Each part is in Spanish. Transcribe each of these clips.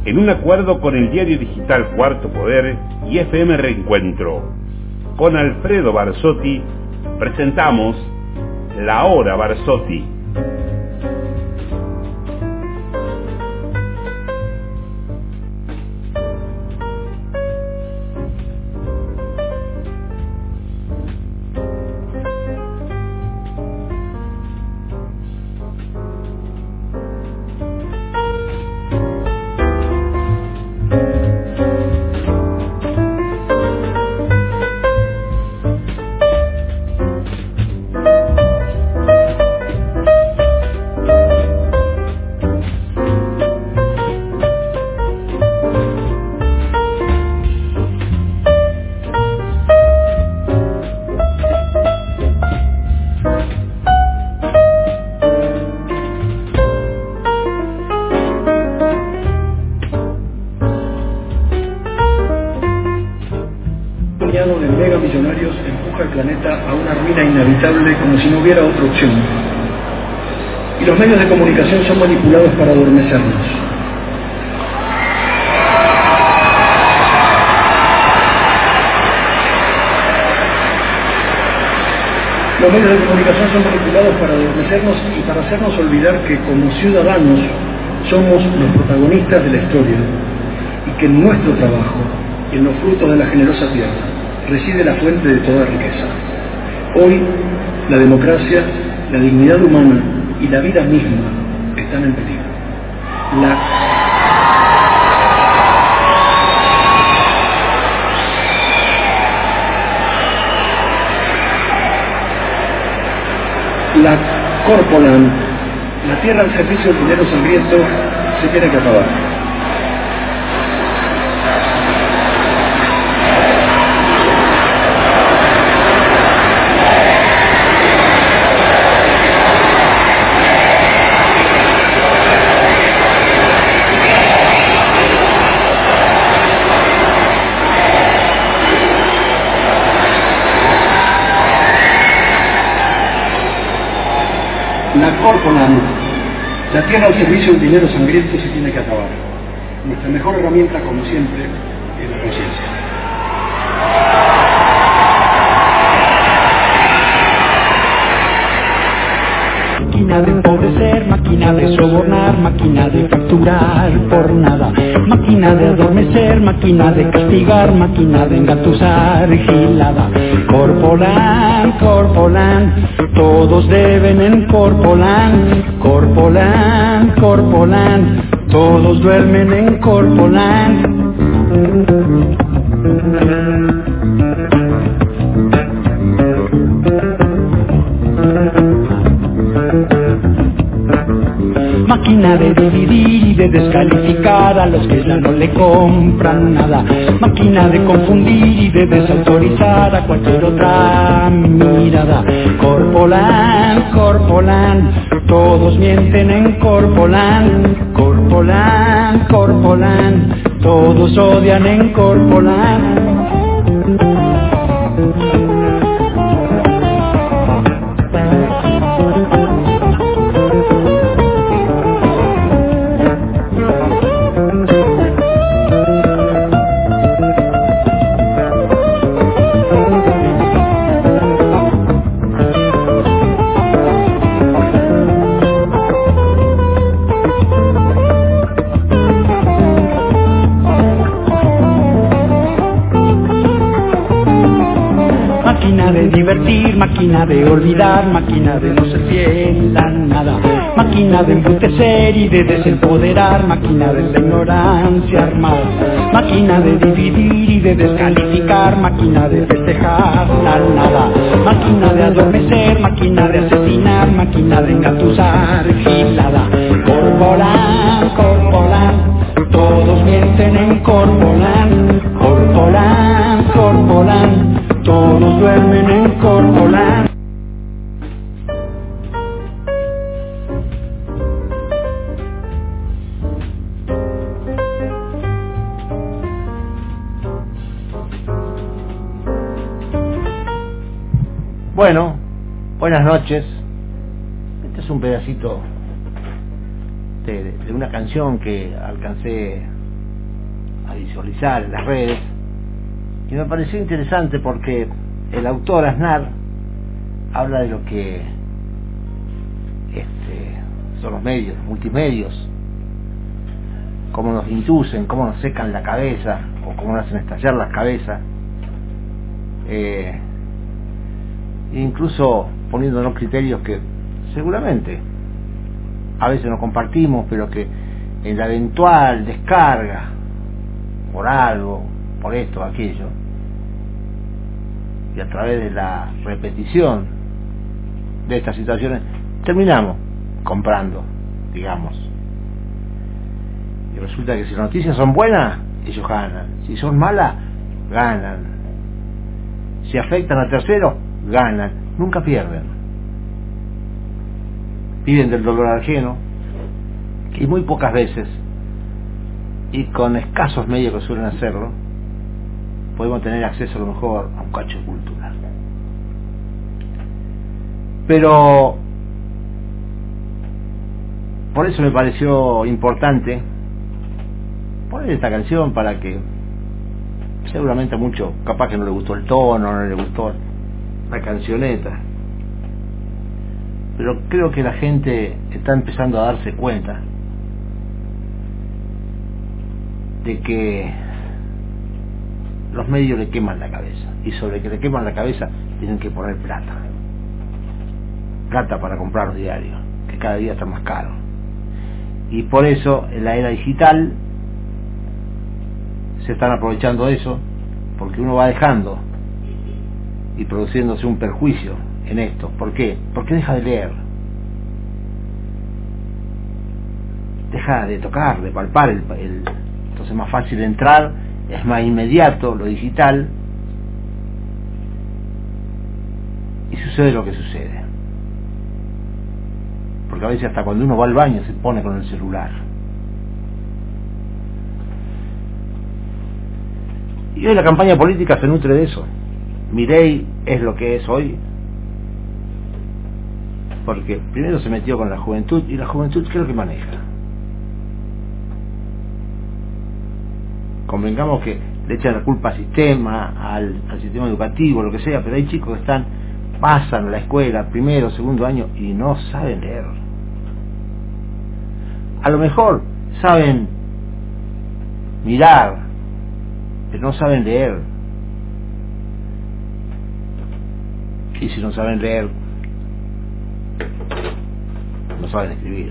en un acuerdo con el diario digital Cuarto Poder y FM Reencuentro. Con Alfredo Barsotti presentamos La Hora Barsotti. Como si no hubiera otra opción. Y los medios de comunicación son manipulados para adormecernos. Los medios de comunicación son manipulados para adormecernos y para hacernos olvidar que como ciudadanos somos los protagonistas de la historia y que en nuestro trabajo y en los frutos de la generosa tierra reside la fuente de toda riqueza. Hoy, la democracia, la dignidad humana y la vida misma están en peligro. La Corpolan, la tierra al servicio del dinero sangriento, se tiene que acabar. La Corpolan, la tierra al servicio del dinero sangriento, se tiene que acabar. Nuestra mejor herramienta, como siempre, es la conciencia. Máquina de empobrecer, máquina de sobornar, máquina de facturar por nada, máquina de adormecer, máquina de castigar, máquina de engatusar, gilada. Corpolan, Corpolan, todos deben en Corpolan, Corpolan, Corpolan, todos duermen en Corpolan. Máquina de dividir y de descalificar a los que ya no le compran nada. Máquina de confundir y de desautorizar a cualquier otra mirada. Corpolan, Corpolan, todos mienten en Corpolan. Corpolan, Corpolan, todos odian en Corpolan. Máquina de olvidar, máquina de no ser fiel a nada, máquina de embrutecer y de desempoderar, máquina de la ignorancia armada, máquina de dividir y de descalificar, máquina de festejar la nada, máquina de adormecer, máquina de asesinar, máquina de engatusar, gilada. Corpolan, Corpolan, todos mienten en Corpolan, Corpolan, Corpolan, todos duermen en Corpolan. Bueno, buenas noches. Este es un pedacito de una canción que alcancé a visualizar en las redes, y me pareció interesante porque el autor Aznar habla de lo que son los medios, los multimedios, cómo nos inducen, cómo nos secan la cabeza o cómo nos hacen estallar las cabezas, incluso poniéndonos criterios que seguramente a veces no compartimos, pero que en la eventual descarga por algo, por esto o aquello, y a través de la repetición de estas situaciones terminamos comprando, digamos. Y resulta que si las noticias son buenas, ellos ganan. Si son malas, ganan. Si afectan a terceros, ganan. Nunca pierden. Viven del dolor ajeno, y muy pocas veces, y con escasos medios que suelen hacerlo, podemos tener acceso a lo mejor a un cacho de cultura. Pero por eso me pareció importante poner esta canción, para que seguramente a muchos capaz que no le gustó el tono, no le gustó la cancioneta, pero creo que la gente está empezando a darse cuenta de que los medios le queman la cabeza, y sobre que le queman la cabeza tienen que poner plata para comprar los diarios, que cada día está más caro. Y por eso en la era digital se están aprovechando de eso, porque uno va dejando y produciéndose un perjuicio en esto. ¿Por qué? Porque deja de leer, deja de tocar, de palpar entonces es más fácil entrar, es más inmediato lo digital, y sucede lo que sucede. Porque a veces hasta cuando uno va al baño se pone con el celular. Y hoy la campaña política se nutre de eso. Milei es lo que es hoy porque primero se metió con la juventud, y la juventud creo que maneja. Convengamos que le echan la culpa al sistema, al sistema educativo, lo que sea, pero hay chicos que pasan a la escuela, primero, segundo año, y no saben leer. A lo mejor saben mirar, pero no saben leer. Y si no saben leer, no saben escribir.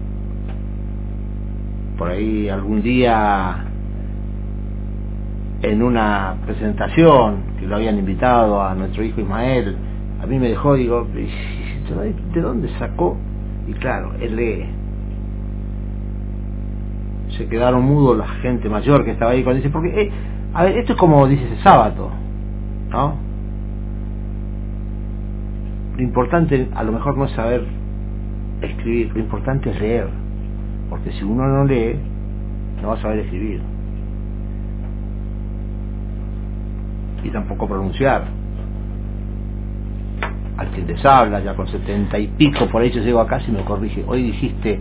Por ahí algún día, en una presentación que lo habían invitado a nuestro hijo Ismael, a mí me dejó, digo, ¿de dónde sacó? Y claro, él lee. Se quedaron mudos la gente mayor que estaba ahí cuando dice, porque a ver, esto es como dice ese sábado, ¿no? Lo importante a lo mejor no es saber escribir, lo importante es leer, porque si uno no lee, no va a saber escribir y tampoco pronunciar. Al quien les habla, ya con 70 y pico, por ahí yo llego acá y me corrige, hoy dijiste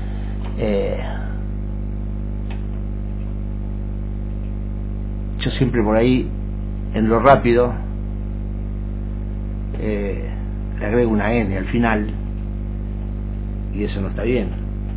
yo siempre por ahí en lo rápido le agrego una N al final, y eso no está bien.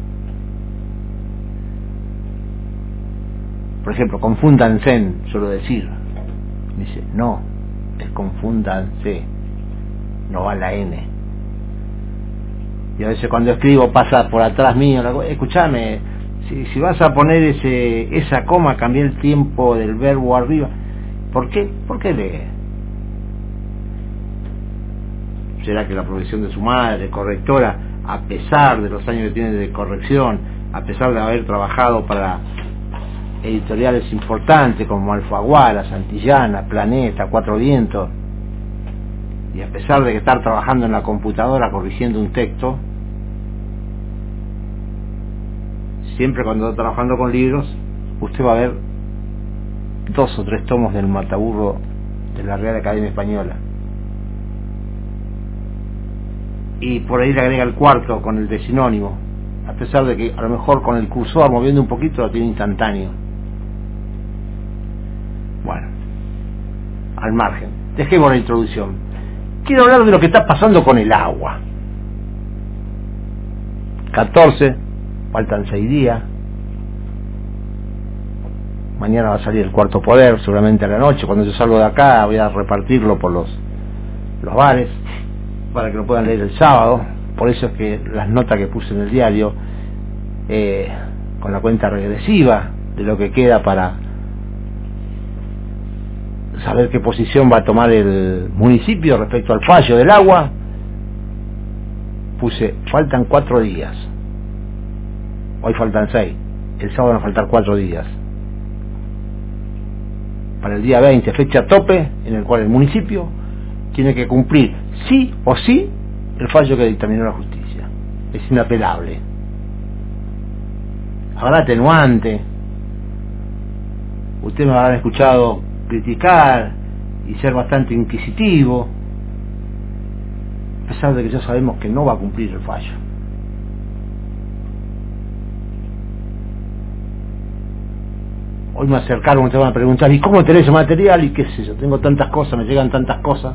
Por ejemplo, confúndanse, suelo decir. Me dice, no, es confúndanse, no va la N. Y a veces cuando escribo pasa por atrás mío, escúchame, si vas a poner esa coma, cambié el tiempo del verbo arriba. ¿Por qué? ¿Por qué lee? ¿Será que la profesión de su madre, correctora, a pesar de los años que tiene de corrección, a pesar de haber trabajado para editoriales importantes como Alfaguara, Santillana, Planeta, Cuatro Vientos, y a pesar de estar trabajando en la computadora corrigiendo un texto, siempre cuando está trabajando con libros, usted va a ver 2 o 3 tomos del Mataburro de la Real Academia Española, y por ahí le agrega el cuarto con el de sinónimo, a pesar de que a lo mejor con el cursor moviendo un poquito lo tiene instantáneo. al margen. Dejemos la introducción. Quiero hablar de lo que está pasando con el agua. 14, faltan 6 días. Mañana va a salir el cuarto poder, seguramente a la noche. Cuando yo salgo de acá voy a repartirlo por los bares para que lo puedan leer el sábado. Por eso es que las notas que puse en el diario, con la cuenta regresiva de lo que queda para saber qué posición va a tomar el municipio respecto al fallo del agua, puse faltan 4 días. Hoy faltan 6, el sábado van a faltar 4 días para el día 20, fecha tope en el cual el municipio tiene que cumplir sí o sí el fallo que dictaminó la justicia. Es inapelable. Habrá atenuante, ustedes me habrán escuchado criticar y ser bastante inquisitivo, a pesar de que ya sabemos que no va a cumplir el fallo. Hoy me acercaron, me van a preguntar, ¿y cómo tenés ese material? Y qué sé yo, tengo tantas cosas, me llegan tantas cosas.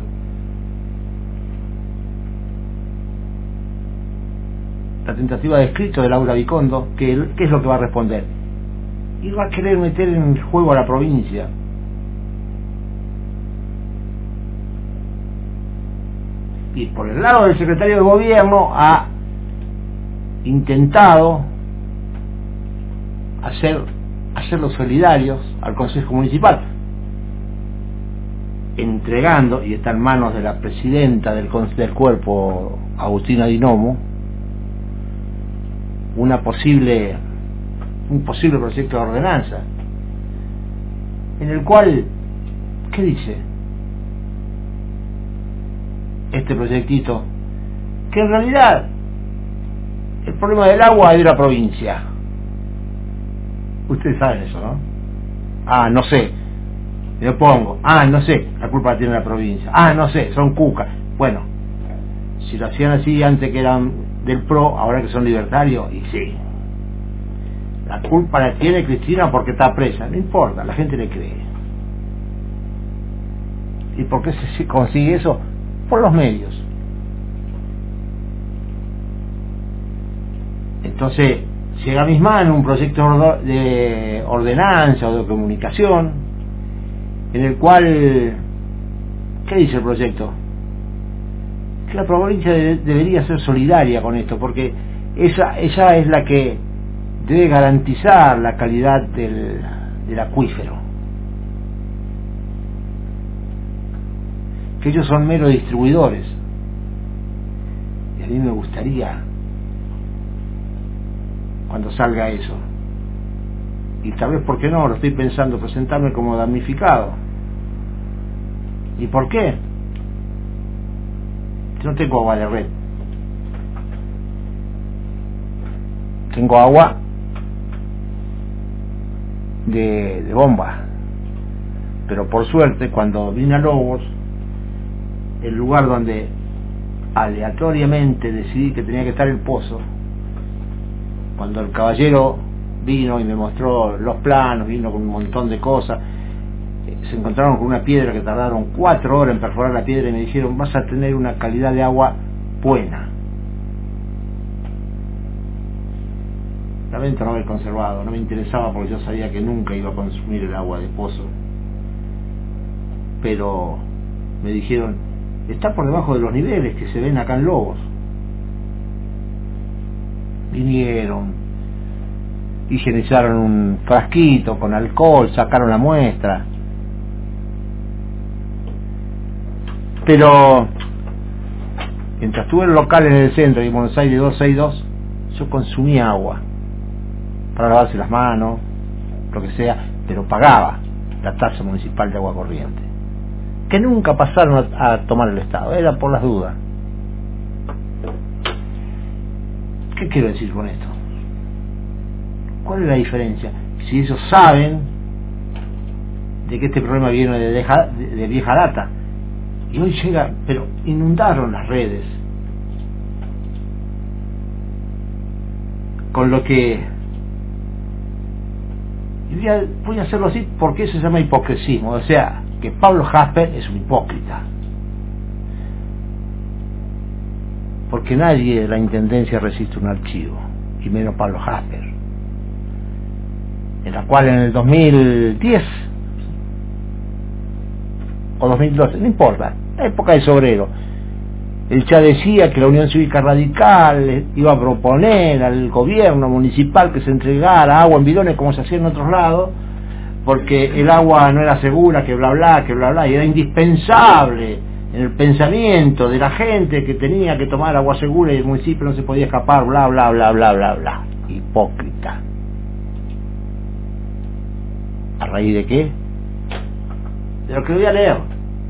La tentativa de escrito de Laura Vicondo, ¿qué es lo que va a responder? Y va a querer meter en el juego a la provincia. Y por el lado del secretario de gobierno ha intentado hacerlos solidarios al Consejo Municipal, entregando, y está en manos de la presidenta del cuerpo, Agustina Dinomo, un posible proyecto de ordenanza, en el cual, ¿qué dice este proyectito? Que en realidad el problema del agua es de la provincia. Ustedes saben eso, ¿no? No sé, me pongo, no sé, la culpa la tiene la provincia, no sé, son cucas. Bueno, si lo hacían así antes que eran del PRO, ahora que son libertarios, y sí, la culpa la tiene Cristina porque está presa, no importa, la gente le cree. ¿Y por qué se consigue eso? Por los medios. Entonces llega a mis manos un proyecto de ordenanza o de comunicación en el cual, ¿qué dice el proyecto? Que la provincia debería ser solidaria con esto, porque ella es la que debe garantizar la calidad del acuífero, que ellos son meros distribuidores. Y a mí me gustaría, cuando salga eso, y tal vez, ¿por qué no? Lo estoy pensando, presentarme como damnificado. ¿Y por qué? Yo no tengo agua de red, tengo agua de bomba, pero por suerte cuando vine a Lobos, el lugar donde aleatoriamente decidí que tenía que estar el pozo, cuando el caballero vino y me mostró los planos, vino con un montón de cosas, se encontraron con una piedra que tardaron 4 horas en perforar la piedra y me dijeron, vas a tener una calidad de agua buena. Lamento no haber conservado, no me interesaba porque yo sabía que nunca iba a consumir el agua de pozo, pero me dijeron, está por debajo de los niveles que se ven acá en Lobos. Vinieron, higienizaron un frasquito con alcohol, sacaron la muestra, pero mientras tuve el local en el centro y en Buenos Aires 262, yo consumía agua para lavarse las manos, lo que sea, pero pagaba la tasa municipal de agua corriente, que nunca pasaron a tomar el Estado, era por las dudas. ¿Qué quiero decir con esto? ¿Cuál es la diferencia? Si ellos saben de que este problema viene de vieja data, y hoy llega, pero inundaron las redes, con lo que voy a hacerlo así porque eso se llama hipocresismo, o sea, que Pablo Jasper es un hipócrita, porque nadie de la Intendencia resiste un archivo, y menos Pablo Jasper, en la cual en el 2010 o 2012, no importa, la época de Sobrero, él ya decía que la Unión Cívica Radical iba a proponer al gobierno municipal que se entregara agua en bidones como se hacía en otros lados, porque el agua no era segura, que bla bla, y era indispensable en el pensamiento de la gente que tenía que tomar agua segura y el municipio no se podía escapar, bla bla bla bla bla bla. Hipócrita. ¿A raíz de qué? De lo que voy a leer.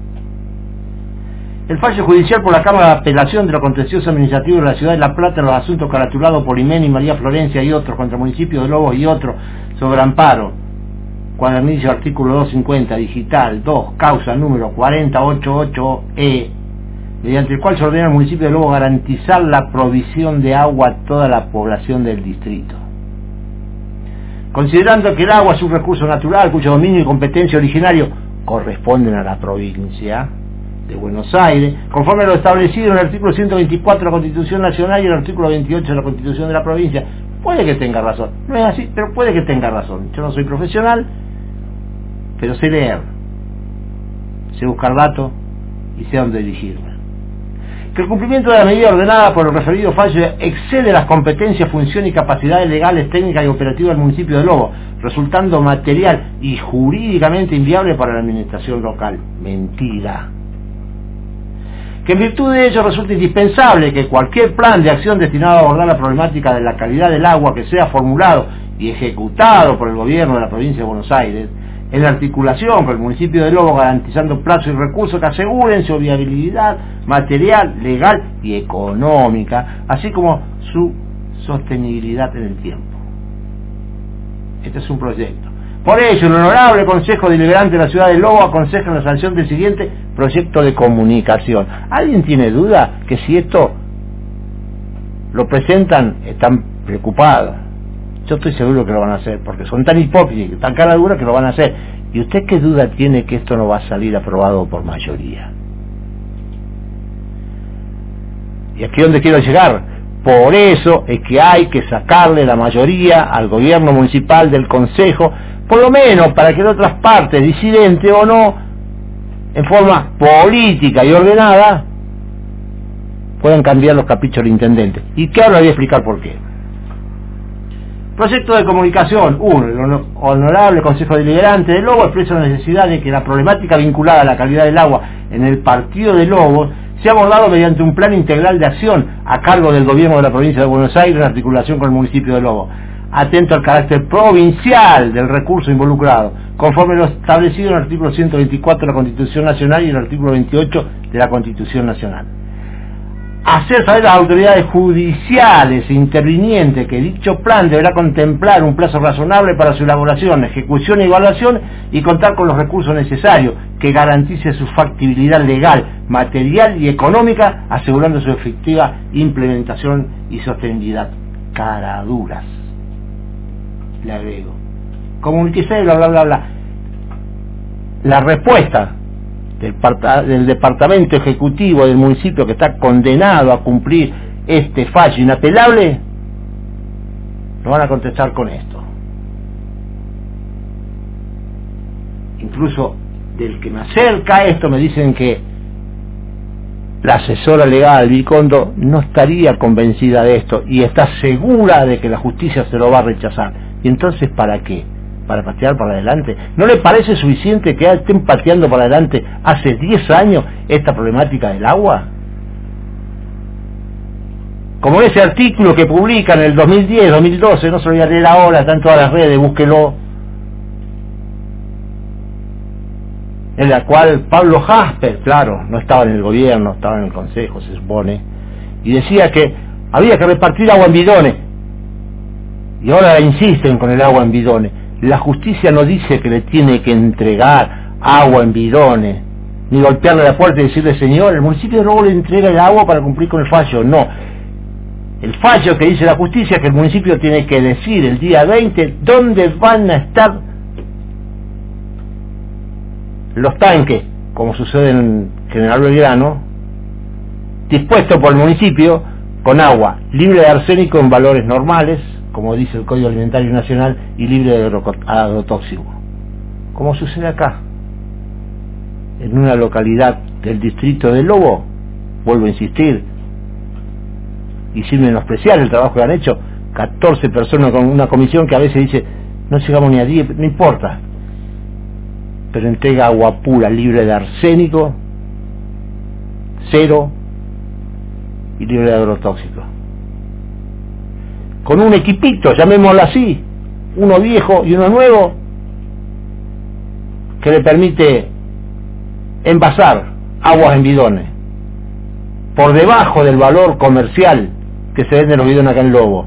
El fallo judicial por la Cámara de Apelación de lo Contencioso Administrativo de la Ciudad de La Plata en los asuntos caratulados por Imén y María Florencia y otros contra el municipio de Lobos y otros sobre amparo, cuadernillo artículo 250, digital 2, causa número 4088E, mediante el cual se ordena al municipio de Lobos garantizar la provisión de agua a toda la población del distrito. Considerando que el agua es un recurso natural cuyo dominio y competencia originario corresponden a la provincia de Buenos Aires, conforme a lo establecido en el artículo 124 de la Constitución Nacional y el artículo 28 de la Constitución de la provincia. Puede que tenga razón, no es así, pero puede que tenga razón. Yo no soy profesional, pero sé leer, sé buscar datos y sé dónde dirigirme. Que el cumplimiento de la medida ordenada por el referido fallo excede las competencias, funciones y capacidades legales, técnicas y operativas del municipio de Lobos, resultando material y jurídicamente inviable para la administración local. Mentira. Que en virtud de ello resulta indispensable que cualquier plan de acción destinado a abordar la problemática de la calidad del agua que sea formulado y ejecutado por el gobierno de la provincia de Buenos Aires, en articulación con el municipio de Lobos, garantizando plazos y recursos que aseguren su viabilidad material, legal y económica, así como su sostenibilidad en el tiempo. Este es un proyecto. Por ello, el Honorable Consejo Deliberante de la Ciudad de Lobos aconseja la sanción del siguiente proyecto de comunicación. ¿Alguien tiene duda que si esto lo presentan están preocupados? Yo estoy seguro que lo van a hacer, porque son tan hipócritas, tan cara dura que lo van a hacer. ¿Y usted qué duda tiene que esto no va a salir aprobado por mayoría? Y aquí es donde quiero llegar. Por eso es que hay que sacarle la mayoría al gobierno municipal del Consejo, por lo menos para que de otras partes, disidente o no, en forma política y ordenada, puedan cambiar los caprichos del intendente. Y que ahora voy a explicar por qué. Proyecto de comunicación. 1. El Honorable Consejo Deliberante de Lobos expresa la necesidad de que la problemática vinculada a la calidad del agua en el partido de Lobos sea abordado mediante un plan integral de acción a cargo del gobierno de la provincia de Buenos Aires en articulación con el municipio de Lobos, atento al carácter provincial del recurso involucrado, conforme lo establecido en el artículo 124 de la Constitución Nacional y el artículo 28 de la Constitución Nacional. Hacer saber a las autoridades judiciales intervinientes que dicho plan deberá contemplar un plazo razonable para su elaboración, ejecución y evaluación y contar con los recursos necesarios que garantice su factibilidad legal, material y económica, asegurando su efectiva implementación y sostenibilidad. Caraduras, le agrego. Comuníquese, bla bla bla bla. La respuesta del departamento ejecutivo del municipio que está condenado a cumplir este fallo inapelable, lo van a contestar con esto. Incluso del que me acerca a esto me dicen que la asesora legal Vicondo no estaría convencida de esto y está segura de que la justicia se lo va a rechazar. ¿Y entonces para qué? ¿Para patear para adelante? ¿No le parece suficiente que estén pateando para adelante hace 10 años esta problemática del agua? Como ese artículo que publican en el 2010, 2012, no se lo voy a leer ahora, está en todas las redes, búsquelo, en la cual Pablo Jasper, claro, no estaba en el gobierno, estaba en el consejo, se supone, y decía que había que repartir agua en bidones, y ahora insisten con el agua en bidones. La justicia no dice que le tiene que entregar agua en bidones, ni golpearle la puerta y decirle, señor, el municipio de Lobos le entrega el agua para cumplir con el fallo. No. El fallo que dice la justicia es que el municipio tiene que decir el día 20 dónde van a estar los tanques, como sucede en General Belgrano, dispuestos por el municipio, con agua libre de arsénico en valores normales, como dice el Código Alimentario Nacional, y libre de agrotóxico, como sucede acá, en una localidad del distrito de Lobo. Vuelvo a insistir, y sin menospreciar el trabajo que han hecho 14 personas con una comisión que a veces dice no llegamos ni a 10, no importa, pero entrega agua pura, libre de arsénico, cero, y libre de agrotóxicos, con un equipito, llamémoslo así, uno viejo y uno nuevo, que le permite envasar aguas en bidones por debajo del valor comercial que se venden los bidones acá en Lobo,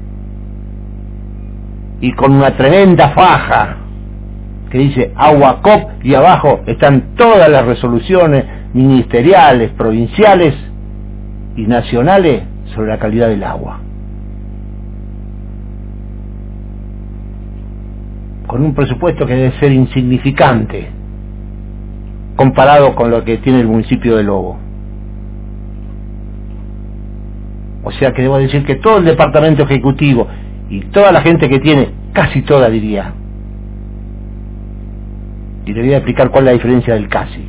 y con una tremenda faja que dice agua COP, y abajo están todas las resoluciones ministeriales, provinciales y nacionales sobre la calidad del agua, con un presupuesto que debe ser insignificante comparado con lo que tiene el municipio de Lobo. O sea que debo decir que todo el departamento ejecutivo y toda la gente que tiene, casi toda diría, y le voy a explicar cuál es la diferencia del casi,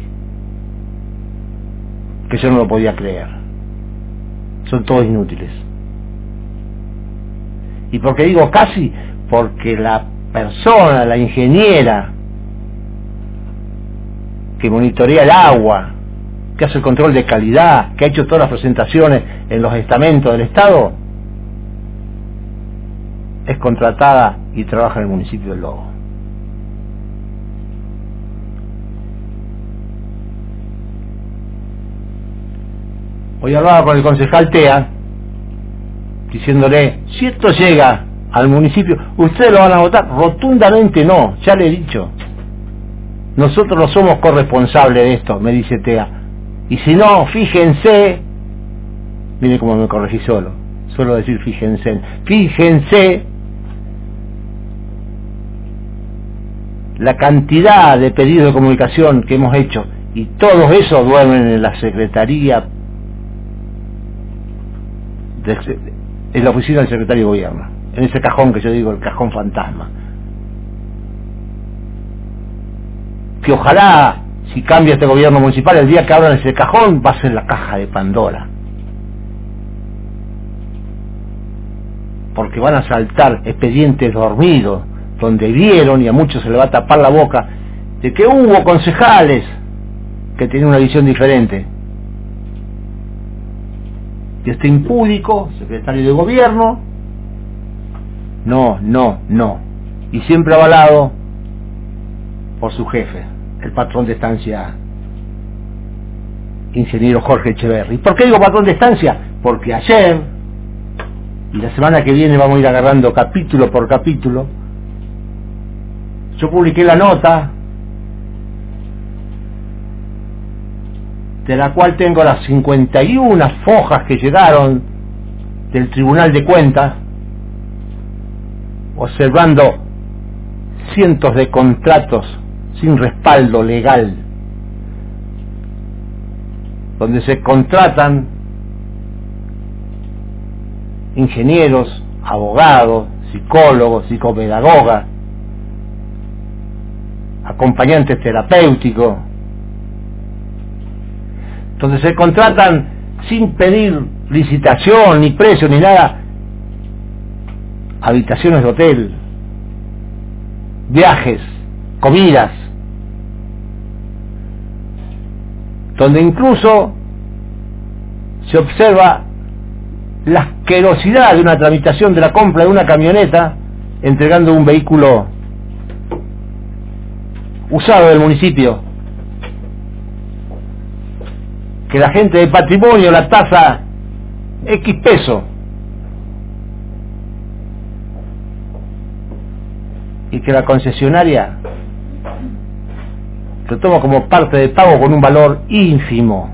que yo no lo podía creer, son todos inútiles. ¿Y por qué digo casi? Porque la persona, la ingeniera que monitorea el agua, que hace el control de calidad, que ha hecho todas las presentaciones en los estamentos del Estado, es contratada y trabaja en el municipio de Lobo. Hoy hablaba con el concejal Tea, diciéndole, si esto llega al municipio, ¿ustedes lo van a votar? Rotundamente no, ya le he dicho. Nosotros no somos corresponsables de esto, me dice Tea. Y si no, fíjense, mire cómo me corregí solo decir fíjense la cantidad de pedidos de comunicación que hemos hecho, y todos esos duermen en la secretaría, en la oficina del secretario de gobierno, en ese cajón que yo digo, el cajón fantasma, que ojalá, si cambia este gobierno municipal, el día que abran ese cajón va a ser la caja de Pandora, porque van a saltar expedientes dormidos donde vieron, y a muchos se le va a tapar la boca, de que hubo concejales que tenían una visión diferente. Y este impúdico secretario de gobierno, no, y siempre avalado por su jefe, el patrón de estancia, ingeniero Jorge Echeverri. ¿Por qué digo patrón de estancia? Porque ayer y la semana que viene vamos a ir agarrando capítulo por capítulo. Yo publiqué la nota, de la cual tengo las 51 fojas que llegaron del Tribunal de Cuentas, observando cientos de contratos sin respaldo legal, donde se contratan ingenieros, abogados, psicólogos, psicopedagogas, acompañantes terapéuticos, donde se contratan sin pedir licitación, ni precio, ni nada, habitaciones de hotel, viajes, comidas, donde incluso se observa la asquerosidad de una tramitación de la compra de una camioneta entregando un vehículo usado del municipio, que la gente de patrimonio la tasa X peso, y que la concesionaria lo toma como parte de pago con un valor ínfimo.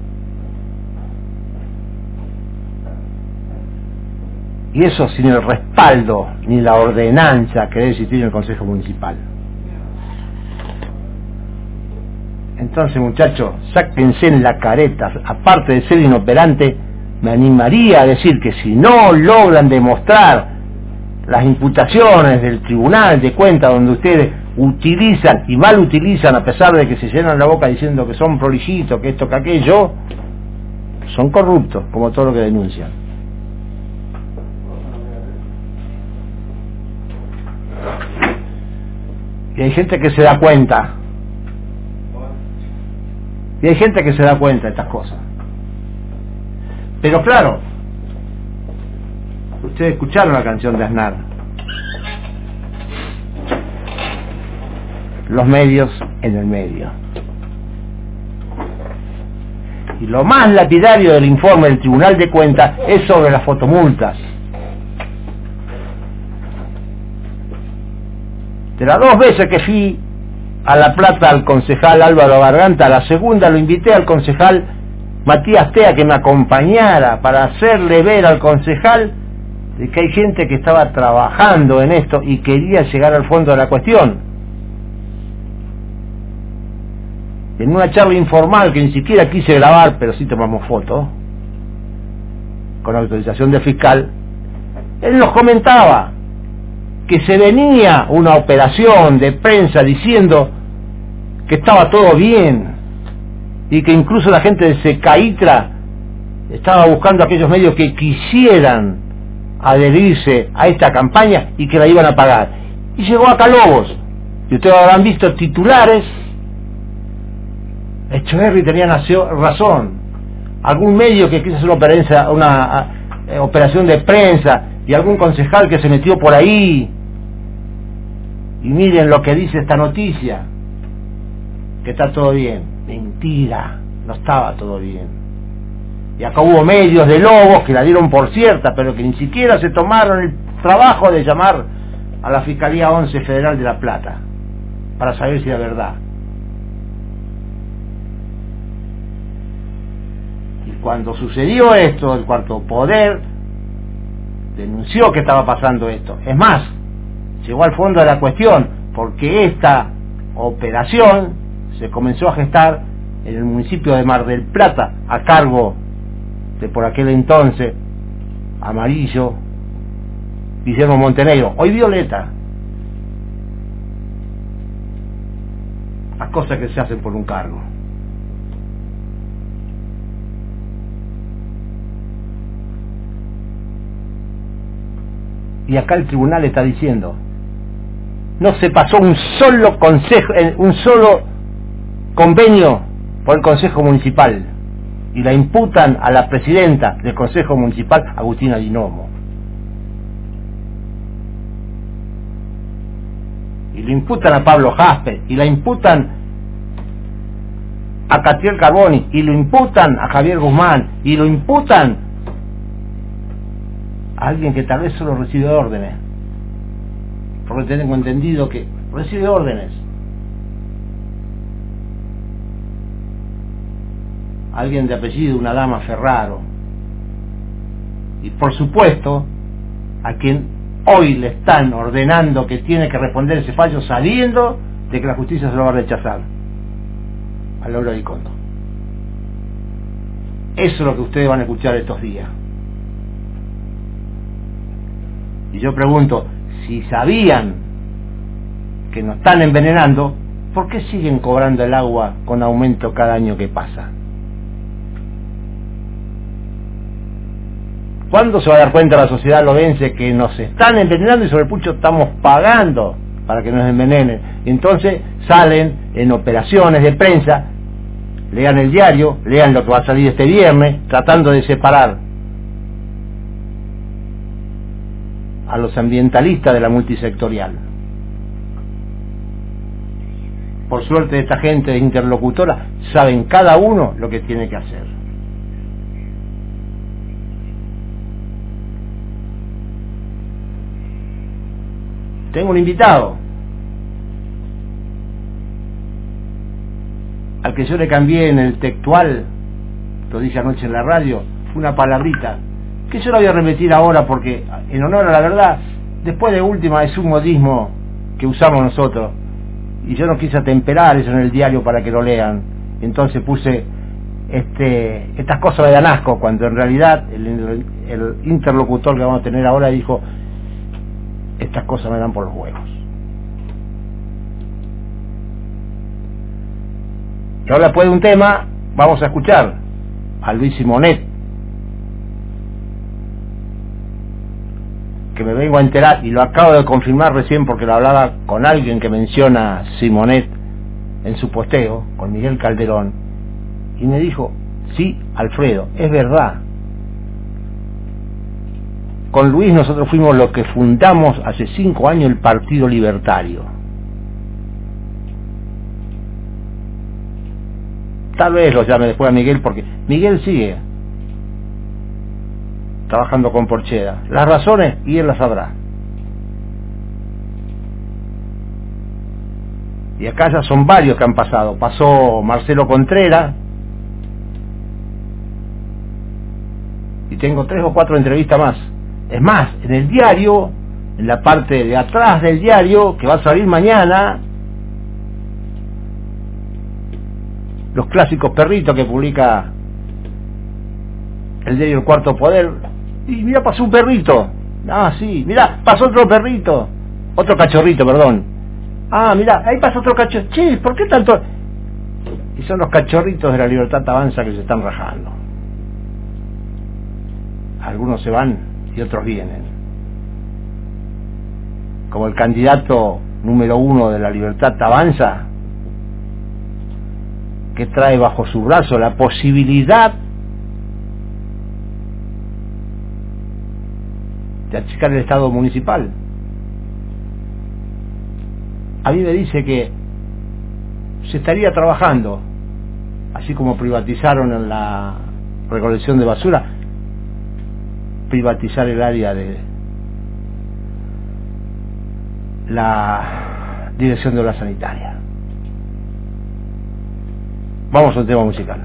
Y eso sin el respaldo ni la ordenanza que debe existir en el Consejo Municipal. Entonces, muchachos, sáquense en la careta. Aparte de ser inoperante, me animaría a decir que si no logran demostrar las imputaciones del Tribunal de Cuentas, donde ustedes utilizan y mal utilizan, a pesar de que se llenan la boca diciendo que son prolijitos, que esto, que aquello, son corruptos, como todo lo que denuncian. Y hay gente que se da cuenta. Y hay gente que se da cuenta de estas cosas. Pero claro, ustedes escucharon la canción de Aznar. Los medios en el medio. Y lo más lapidario del informe del Tribunal de Cuentas es sobre las fotomultas. De las 2 veces que fui a La Plata al concejal Álvaro Garganta, la segunda lo invité al concejal Matías Tea que me acompañara para hacerle ver al concejal de que hay gente que estaba trabajando en esto y quería llegar al fondo de la cuestión. En una charla informal que ni siquiera quise grabar, pero sí tomamos fotos, con autorización del fiscal, él nos comentaba que se venía una operación de prensa diciendo que estaba todo bien y que incluso la gente de Secaitra estaba buscando aquellos medios que quisieran adherirse a esta campaña y que la iban a pagar. Y llegó acá Lobos, y ustedes habrán visto titulares. Echeverri tenía razón. Algún medio que quiso hacer una operación de prensa y algún concejal que se metió por ahí. Y miren lo que dice esta noticia, que está todo bien. Mentira, no estaba todo bien. Y acá hubo medios de Lobos que la dieron por cierta, pero que ni siquiera se tomaron el trabajo de llamar a la Fiscalía 11 Federal de La Plata para saber si era verdad. Y cuando sucedió esto, el Cuarto Poder denunció que estaba pasando esto. Es más, llegó al fondo de la cuestión, porque esta operación se comenzó a gestar en el municipio de Mar del Plata, a cargo de por aquel entonces Amarillo, Guillermo Montenegro, hoy Violeta. Las cosas que se hacen por un cargo. Y acá el tribunal está diciendo, no se pasó un solo consejo, un solo convenio por el Consejo Municipal, y la imputan a la presidenta del Consejo Municipal, Agustina Dinomo, y le imputan a Pablo Jasper, y la imputan a Catriel Carboni, y lo imputan a Javier Guzmán, y lo imputan a alguien que tal vez solo recibe órdenes, porque tengo entendido que recibe órdenes. Alguien de apellido, una dama Ferraro. Y por supuesto, a quien hoy le están ordenando que tiene que responder ese fallo sabiendo de que la justicia se lo va a rechazar. A Laura Vicondo. Eso es lo que ustedes van a escuchar estos días. Y yo pregunto, si sabían que nos están envenenando, ¿por qué siguen cobrando el agua con aumento cada año que pasa? ¿Cuándo se va a dar cuenta la sociedad lobense que nos están envenenando y sobre el pucho estamos pagando para que nos envenenen? Y entonces salen en operaciones de prensa, lean el diario, lean lo que va a salir este viernes, tratando de separar a los ambientalistas de la multisectorial. Por suerte esta gente interlocutora saben cada uno lo que tiene que hacer. Tengo un invitado al que yo le cambié en el textual, lo dije anoche en la radio, fue una palabrita que yo la voy a repetir ahora porque en honor a la verdad, después de última es un modismo que usamos nosotros y yo no quise atemperar eso en el diario para que lo lean. Entonces puse estas cosas me dan asco, cuando en realidad el interlocutor que vamos a tener ahora dijo, estas cosas me dan por los huevos. Y ahora, después de un tema, vamos a escuchar a Luis Simonet, que me vengo a enterar, y lo acabo de confirmar recién porque lo hablaba con alguien que menciona Simonet en su posteo, con Miguel Calderón, y me dijo, sí, Alfredo, es verdad. Con Luis nosotros fuimos los que fundamos hace 5 años el Partido Libertario. Tal vez lo llame después a Miguel, porque Miguel sigue trabajando con Porcheda. Las razones, y él las sabrá. Y acá ya son varios que han pasado. Pasó Marcelo Contreras, y tengo 3 o 4 entrevistas más. Es más, en el diario, en la parte de atrás del diario, que va a salir mañana, los clásicos perritos que publica el diario El Cuarto Poder. Y mira, pasó un perrito. Ah, sí, mira, pasó otro perrito. Otro cachorrito, perdón. Ah, mira, ahí pasa otro cachorrito. Che, ¿por qué tanto? Y son los cachorritos de La Libertad Avanza que se están rajando. Algunos se van y otros vienen. Como el candidato número 1 de La Libertad Avanza, que trae bajo su brazo la posibilidad de achicar el Estado municipal. A mí me dice que se estaría trabajando, así como privatizaron en la recolección de basura, privatizar el área de la dirección de obra sanitaria. Vamos a un tema musical.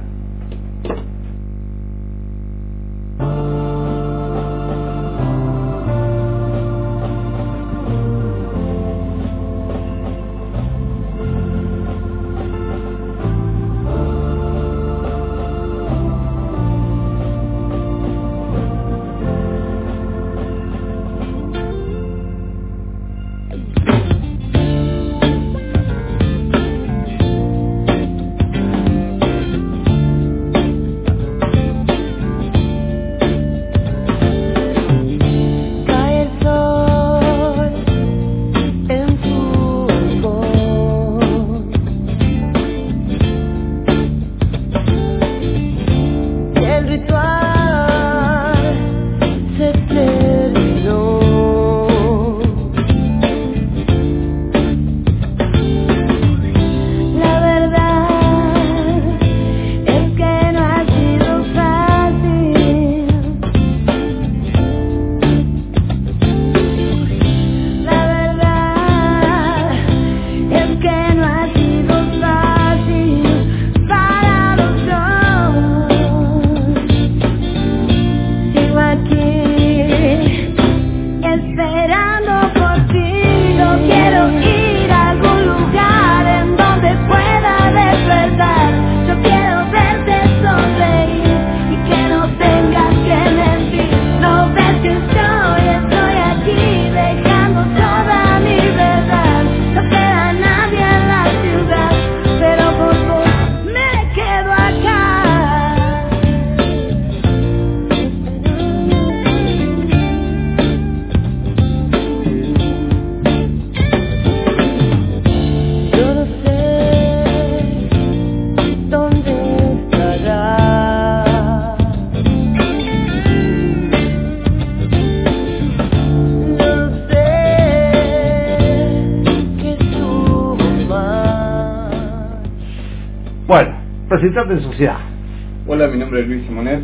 Presentarte en sociedad. Hola, mi nombre es Luis Simonet.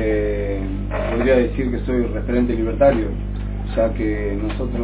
Podría decir que soy referente libertario, ya que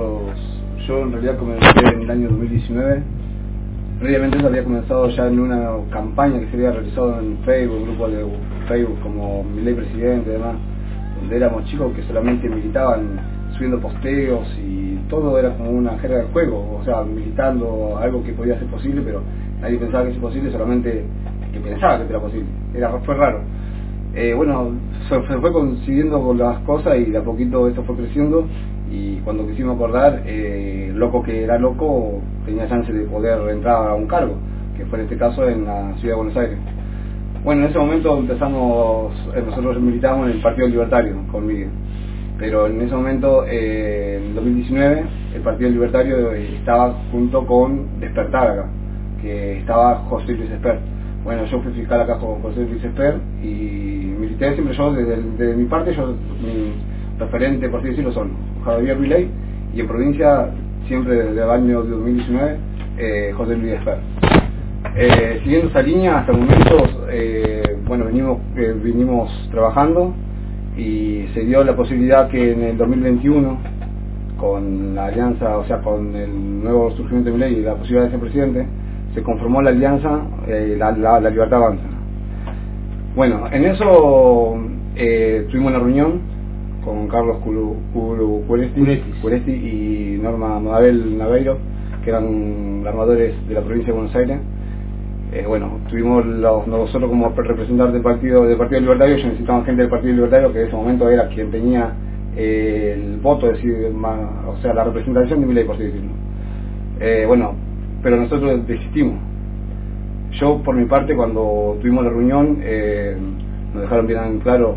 yo en realidad comencé en el año 2019. Previamente eso había comenzado ya en una campaña que se había realizado en Facebook, grupos de Facebook como Mi Ley Presidente y demás, donde éramos chicos que solamente militaban subiendo posteos y todo era como una jerga de juego, o sea, militando algo que podía ser posible, pero nadie pensaba que era posible, solamente que pensaba que era posible. Fue raro. Bueno, se fue consiguiendo con las cosas y de a poquito esto fue creciendo, y cuando quisimos acordar, loco que era loco tenía chance de poder entrar a un cargo, que fue en este caso en la ciudad de Buenos Aires. Bueno, en ese momento empezamos, nosotros militábamos en el Partido Libertario con Miguel, pero en ese momento, en 2019, el Partido Libertario estaba junto con Despertar acá, que estaba José Luis Esper. Bueno, yo fui fiscal acá con José Luis Esper y milité siempre yo, desde mi parte, mi referente, por así decirlo, son Javier Milei, y en provincia, siempre desde el año 2019, José Luis Esper. Siguiendo esa línea, hasta el momento, bueno, vinimos trabajando, y se dio la posibilidad que en el 2021, con la alianza, o sea, con el nuevo surgimiento de Milei y la posibilidad de ser presidente, se conformó la alianza, la Libertad Avanza. Bueno, en eso tuvimos una reunión con Carlos Curesti y Norma Mabel Naveiro, que eran armadores de la provincia de Buenos Aires. Bueno, tuvimos nosotros como representantes del Partido Libertario, ellos necesitaban gente del Partido Libertario, que en ese momento era quien tenía el voto, es decir, o sea, la representación de Milei, por así decirlo. Bueno, pero nosotros desistimos. Yo, por mi parte, cuando tuvimos la reunión, nos dejaron bien en claro,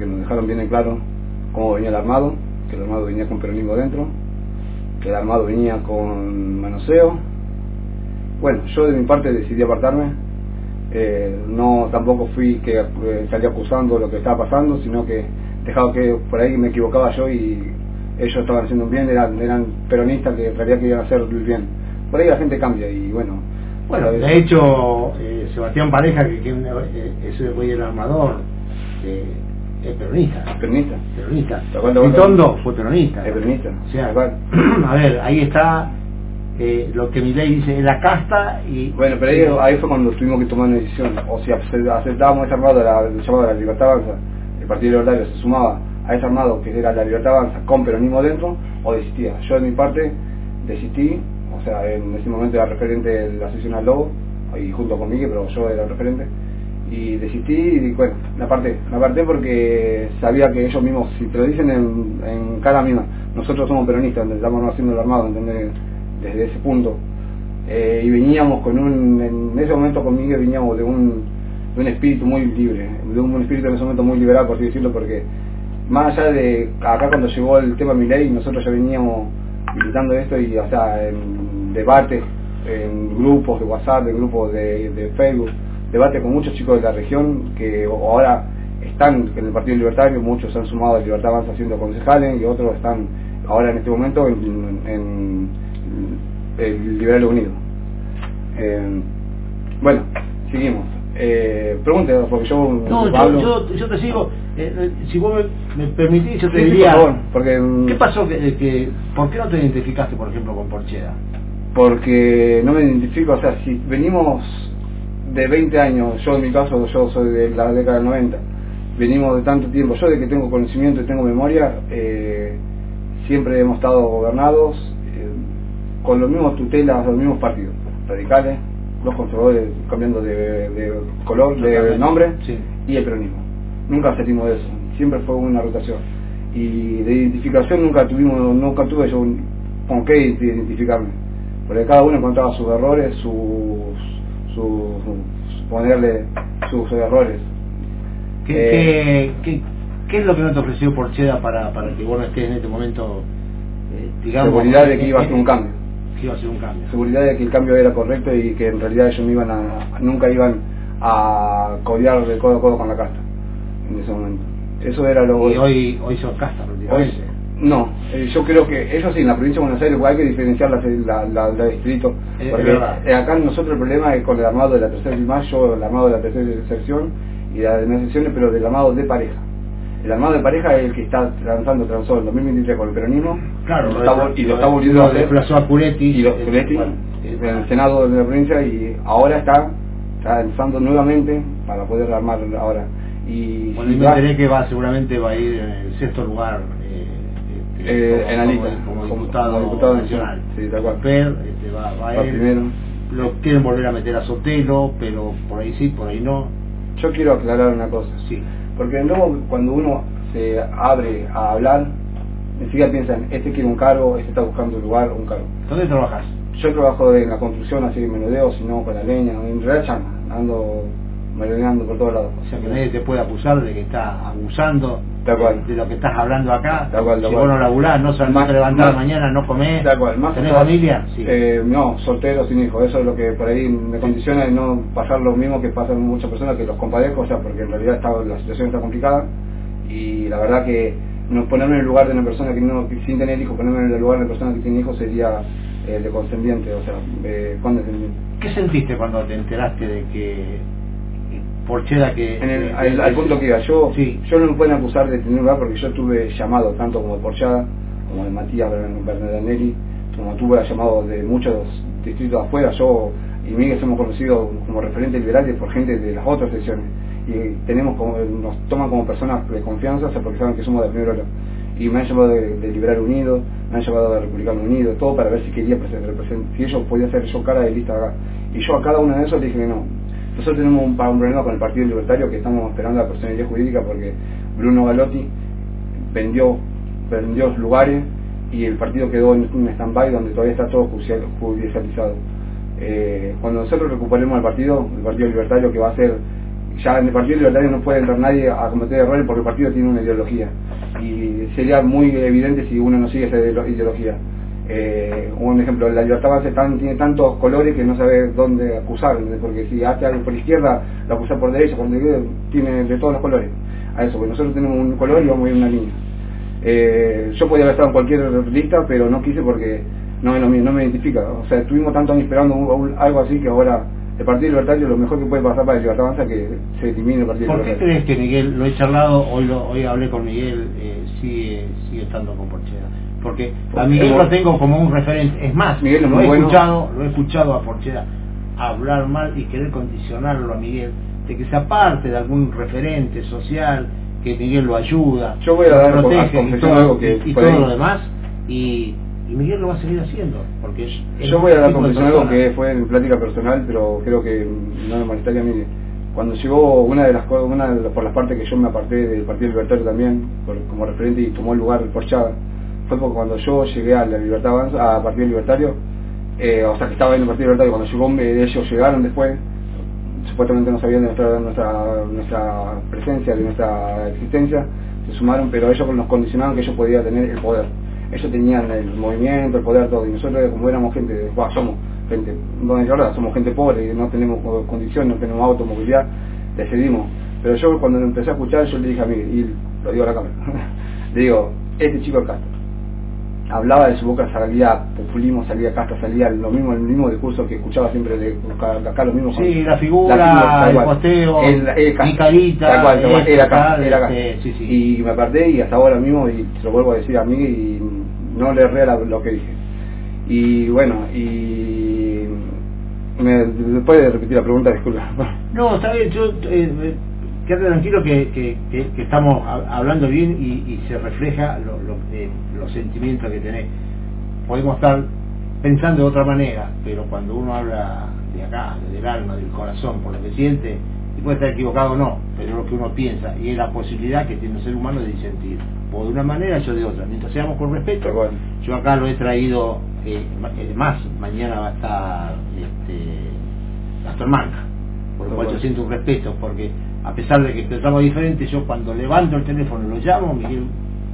cómo venía el armado, que el armado venía con peronismo dentro, que el armado venía con manoseo. Bueno, yo de mi parte decidí apartarme. No, tampoco fui que salí acusando lo que estaba pasando, sino que dejaba que por ahí me equivocaba yo y ellos estaban haciendo un bien, eran peronistas que en realidad querían hacer el bien. Por ahí la gente cambia y bueno, de hecho, Sebastián Pareja, que ese fue el armador, es peronista. Peronista. Vitondo fue peronista. Es peronista. O sea, a ver, ahí está lo que Milei dice, es la casta y... Bueno, pero ahí fue cuando tuvimos que tomar una decisión. O si aceptábamos ese armado, el llamado de la Libertad Avanza, el Partido Libertario se sumaba a ese armado que era la Libertad Avanza con peronismo dentro, o desistía. Yo de mi parte desistí. O sea, en ese momento era referente de la asociación al Lobo, y junto con Miguel, pero yo era el referente, y desistí, y bueno, me aparté porque sabía que ellos mismos, si te lo dicen en cara misma, nosotros somos peronistas, estamos haciendo el armado, ¿entendés? Desde ese punto, y veníamos en ese momento con Miguel veníamos de un espíritu muy libre, de un espíritu en ese momento muy liberal, por así decirlo, porque más allá de acá cuando llegó el tema Milei, nosotros ya veníamos militando esto, y o sea, en debates, en grupos de WhatsApp, en grupos de Facebook, debate con muchos chicos de la región que ahora están en el Partido Libertario, muchos se han sumado a Libertad Avanza siendo concejales, y otros están ahora en este momento en el Liberal Unido. Bueno, seguimos. Pregunte, porque yo te sigo. Si vos me permitís, yo te diría, por favor, porque, ¿qué pasó? ¿Por qué no te identificaste, por ejemplo, con Porcheda? Porque no me identifico, o sea, si venimos de 20 años, yo en mi caso, yo soy de la década del 90, venimos de tanto tiempo, yo de que tengo conocimiento y tengo memoria, siempre hemos estado gobernados con los mismos tutelas, los mismos partidos, radicales, los conservadores cambiando de color, de nombre, sí, y el peronismo. Nunca salimos de eso, siempre fue una rotación. Y de identificación nunca tuve yo con qué identificarme, porque cada uno encontraba sus errores, ponerle sus errores. ¿Qué es lo que no te ofreció Porcheda para que vos no estés en este momento, digamos? Seguridad de que iba a hacer un cambio. Seguridad de que el cambio era correcto y que en realidad ellos nunca iban a codear de codo a codo con la casta en ese momento. Eso era lo... Y hoy son casta prácticamente. No, yo creo que eso sí, en la provincia de Buenos Aires hay que diferenciar la distrito, porque acá nosotros el problema es con el armado de la tercera de mayo, el armado de la tercera sección y las demás secciones, pero del armado de pareja. El armado de pareja es el que transó en 2023 con el peronismo, claro, y lo está volviendo a hacer, desplazó a Curetti, y los Curetti en el Senado de la provincia, y ahora está transando nuevamente para poder armar ahora. Y bueno, y me enteré que seguramente va a ir en el 6º lugar en la lista, como diputado nacional. Sí, tal cual. Va él. Primero. Lo quieren volver a meter a Sotelo, pero por ahí sí, por ahí no. Yo quiero aclarar una cosa. Sí. Porque no, cuando uno se abre a hablar, enseguida piensan, este quiere un cargo, este está buscando un lugar, un cargo. ¿Dónde trabajas? Yo trabajo en la construcción, así menudeo, si no con la leña, en realidad chama, ando merodeando por todos lados. O sea que nadie te puede acusar de que estás abusando de lo que estás hablando acá. Si vos no laburás, no salís a levantar mañana, no comés. ¿Tenés familia? Sí. No, soltero, sin hijo. Eso es lo que por ahí me condiciona de no pasar lo mismo que pasan muchas personas, que los compadezco, o sea, porque en realidad la situación está complicada y la verdad que no ponerme en el lugar de una persona que sin tener hijos, ponerme en el lugar de una persona que tiene hijos sería de condescendiente, o sea, condescendiente. ¿Qué sentiste cuando te enteraste de que Porchela al punto que iba, yo no me pueden acusar de tener lugar porque yo tuve llamado tanto como de Porchela, como de Matías Bernardanelli, como tuve llamado de muchos distritos afuera. Yo y Miguel somos conocidos como referentes liberales por gente de las otras secciones y nos toman como personas de confianza, o sea, porque saben que somos de primera hora. Y me han llamado de Liberal Unido, me han llamado de Republicano Unido, todo para ver si quería si ellos podía ser yo cara de lista acá. Y yo a cada uno de esos le dije que no. Nosotros tenemos un problema con el Partido Libertario, que estamos esperando la personalidad jurídica porque Bruno Galotti vendió lugares y el partido quedó en un stand-by donde todavía está todo judicializado. Cuando nosotros recuperemos el Partido Libertario, que va a ser, ya en el Partido Libertario no puede entrar nadie a cometer errores porque el partido tiene una ideología y sería muy evidente si uno no sigue esa ideología. Un ejemplo, la Libertad Avanza tiene tantos colores que no sabe dónde acusar, porque si hace algo por izquierda, lo acusa por derecha, por derecha, tiene de todos los colores. A eso, porque nosotros tenemos un color y vamos a ir en una línea. Yo podía haber estado en cualquier lista, pero no quise porque no es lo mío, no me identifica. O sea, estuvimos tantos años esperando algo así que ahora el Partido Libertario, lo mejor que puede pasar para el Libertad Avanza es que se elimine el Partido Libertario. ¿Por qué crees que Miguel, lo he charlado, hoy hablé con Miguel, sigue estando con Porchela? Porque a Miguel lo tengo como un referente. Es más, Miguel lo he escuchado a Porchela hablar mal y querer condicionarlo a Miguel de que sea parte de algún referente social, que Miguel lo ayuda, yo voy a dar protege y todo lo demás, y Miguel lo va a seguir haciendo, porque yo voy a dar confesión algo que fue en plática personal, pero creo que no me molestaría a mí. Cuando llegó una de las por las partes que yo me aparté del Partido Libertario también como referente y tomó el lugar Porchela, fue porque cuando yo llegué a la Libertad Avanza, a Partido Libertario, o sea que estaba en el Partido Libertario, cuando ellos llegaron después, supuestamente no sabían de nuestra presencia, de nuestra existencia, se sumaron, pero ellos nos condicionaban que ellos podían tener el poder. Ellos tenían el movimiento, el poder, todo, y nosotros como éramos gente, somos gente, no es verdad, somos gente pobre, no tenemos condiciones, no tenemos automovilidad, decidimos. Pero yo cuando lo empecé a escuchar, yo le dije a Miguel, y lo digo a la cámara, le digo, este chico acá hablaba de su boca, salía populismo, salía casta, salía el mismo discurso que escuchaba siempre de acá, lo mismo. Sí, la figura, el posteo, mi carita, era acá. Sí. Y me aparté y hasta ahora mismo, y se lo vuelvo a decir a mí, y no le erré lo que dije. Y bueno, después de repetir la pregunta, disculpa. No, está bien, yo quédate tranquilo que estamos hablando bien y se refleja los sentimientos que tenés. Podemos estar pensando de otra manera, pero cuando uno habla de acá, del alma, del corazón, por lo que siente, y puede estar equivocado o no, pero es lo que uno piensa y es la posibilidad que tiene el ser humano de disentir, o de una manera, yo de otra. Mientras seamos con respeto, yo acá lo he traído más, mañana va a estar Gastón Manga, por lo cual yo siento un respeto, porque a pesar de que pensamos diferente, yo cuando levanto el teléfono lo llamo, Miguel,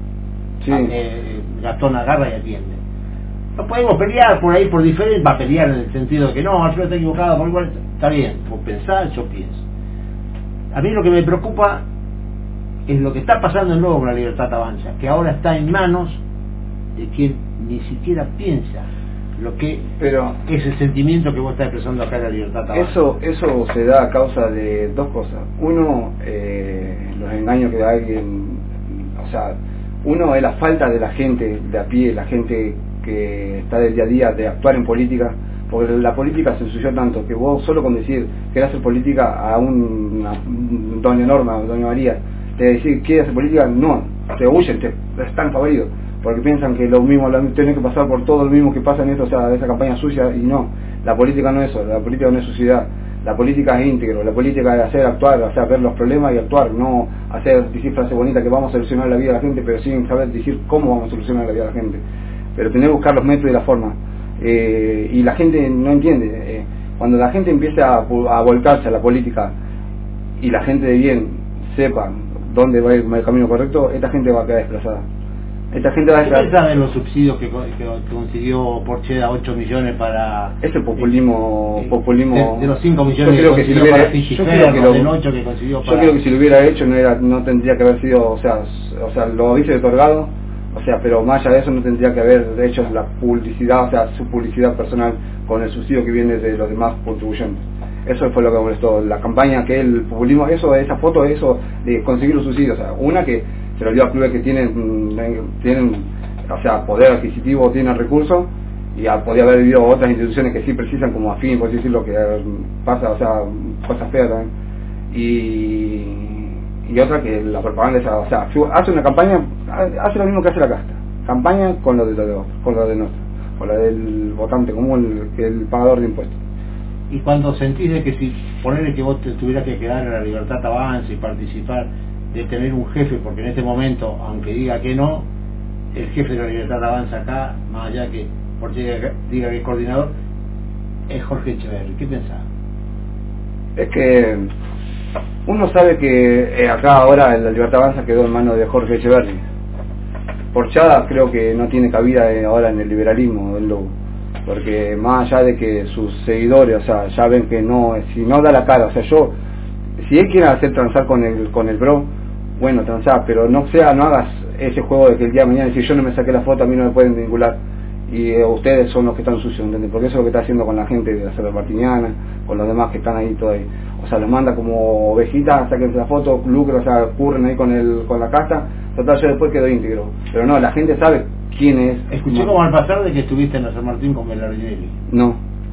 Gastón agarra y atiende. No podemos pelear por ahí por diferente, va a pelear en el sentido de que no, Alfredo está equivocado, por igual está bien, por pensar yo pienso. A mí lo que me preocupa es lo que está pasando en nuevo con la Libertad Avanza, que ahora está en manos de quien ni siquiera piensa lo que es el sentimiento que vos estás expresando acá en la Libertad Avanza. Eso se da a causa de dos cosas. Uno, los engaños que da alguien, o sea, uno es la falta de la gente de a pie, la gente que está del día a día de actuar en política, porque la política se ensució tanto que vos solo con decir querés hacer política a doña Norma, doña María, te decir quieres hacer política, no, te huyen, están favoritos, porque piensan que lo mismo, tienen que pasar por todo lo mismo que pasa en esto, o sea, esa campaña sucia, y no, la política no es eso, la política no es suciedad, la política es íntegro, la política es hacer actuar, o sea, ver los problemas y actuar, no decir frases bonitas que vamos a solucionar la vida de la gente, pero sin saber decir cómo vamos a solucionar la vida de la gente, pero tener que buscar los métodos y la forma, y la gente no entiende, cuando la gente empieza a volcarse a la política, y la gente de bien sepa dónde va el camino correcto, esta gente va a quedar desplazada. Esta gente va a estar... ¿Qué pensás de los subsidios que consiguió Porchela 8 millones para... Ese populismo... De los 5 millones que consiguió para Figiferro, del 8 que consiguió para... Yo creo que si lo hubiera hecho no tendría que haber sido, o sea, lo hubiese otorgado, o sea, pero más allá de eso no tendría que haber hecho la publicidad, o sea, su publicidad personal con el subsidio que viene de los demás contribuyentes. Eso fue lo que molestó, la campaña, que el populismo, esa foto, eso de conseguir los subsidios, o sea, una que se lo dio a clubes que tienen, o sea, poder adquisitivo, tienen recursos, y podía haber habido otras instituciones que sí precisan, como AFIN, por decirlo, que pasa, o sea, cosas feas también, y otra que la propaganda esa, o sea, hace una campaña, hace lo mismo que hace la casta, campaña con lo de nosotros, con la del votante común, el pagador de impuestos. Y cuando sentís de que si ponerle que vos te tuvieras que quedar en la Libertad Avanza y participar, de tener un jefe, porque en este momento, aunque diga que no, el jefe de la Libertad Avanza acá, más allá que porque diga que es coordinador, es Jorge Echeverri. ¿Qué pensás? Es que uno sabe que acá ahora la Libertad Avanza quedó en manos de Jorge Echeverri. Porchada creo que no tiene cabida ahora en el liberalismo del Lobo, porque más allá de que sus seguidores, o sea, ya ven que no, si no da la cara, o sea, si él quiere hacer transar con el bro, bueno, transar, pero no hagas ese juego de que el día de mañana, si yo no me saqué la foto, a mí no me pueden vincular, y ustedes son los que están sucios, ¿entendés? Porque eso es lo que está haciendo con la gente de la Cerro Martiniana, con los demás que están ahí todo ahí, o sea, los manda como ovejitas, sáquense la foto, lucro, o sea, curren ahí con la casta, total, yo después quedo íntegro, pero no, la gente sabe quién es. Escuché como al pasar de que estuviste en la San Martín con Bellardinelli. No.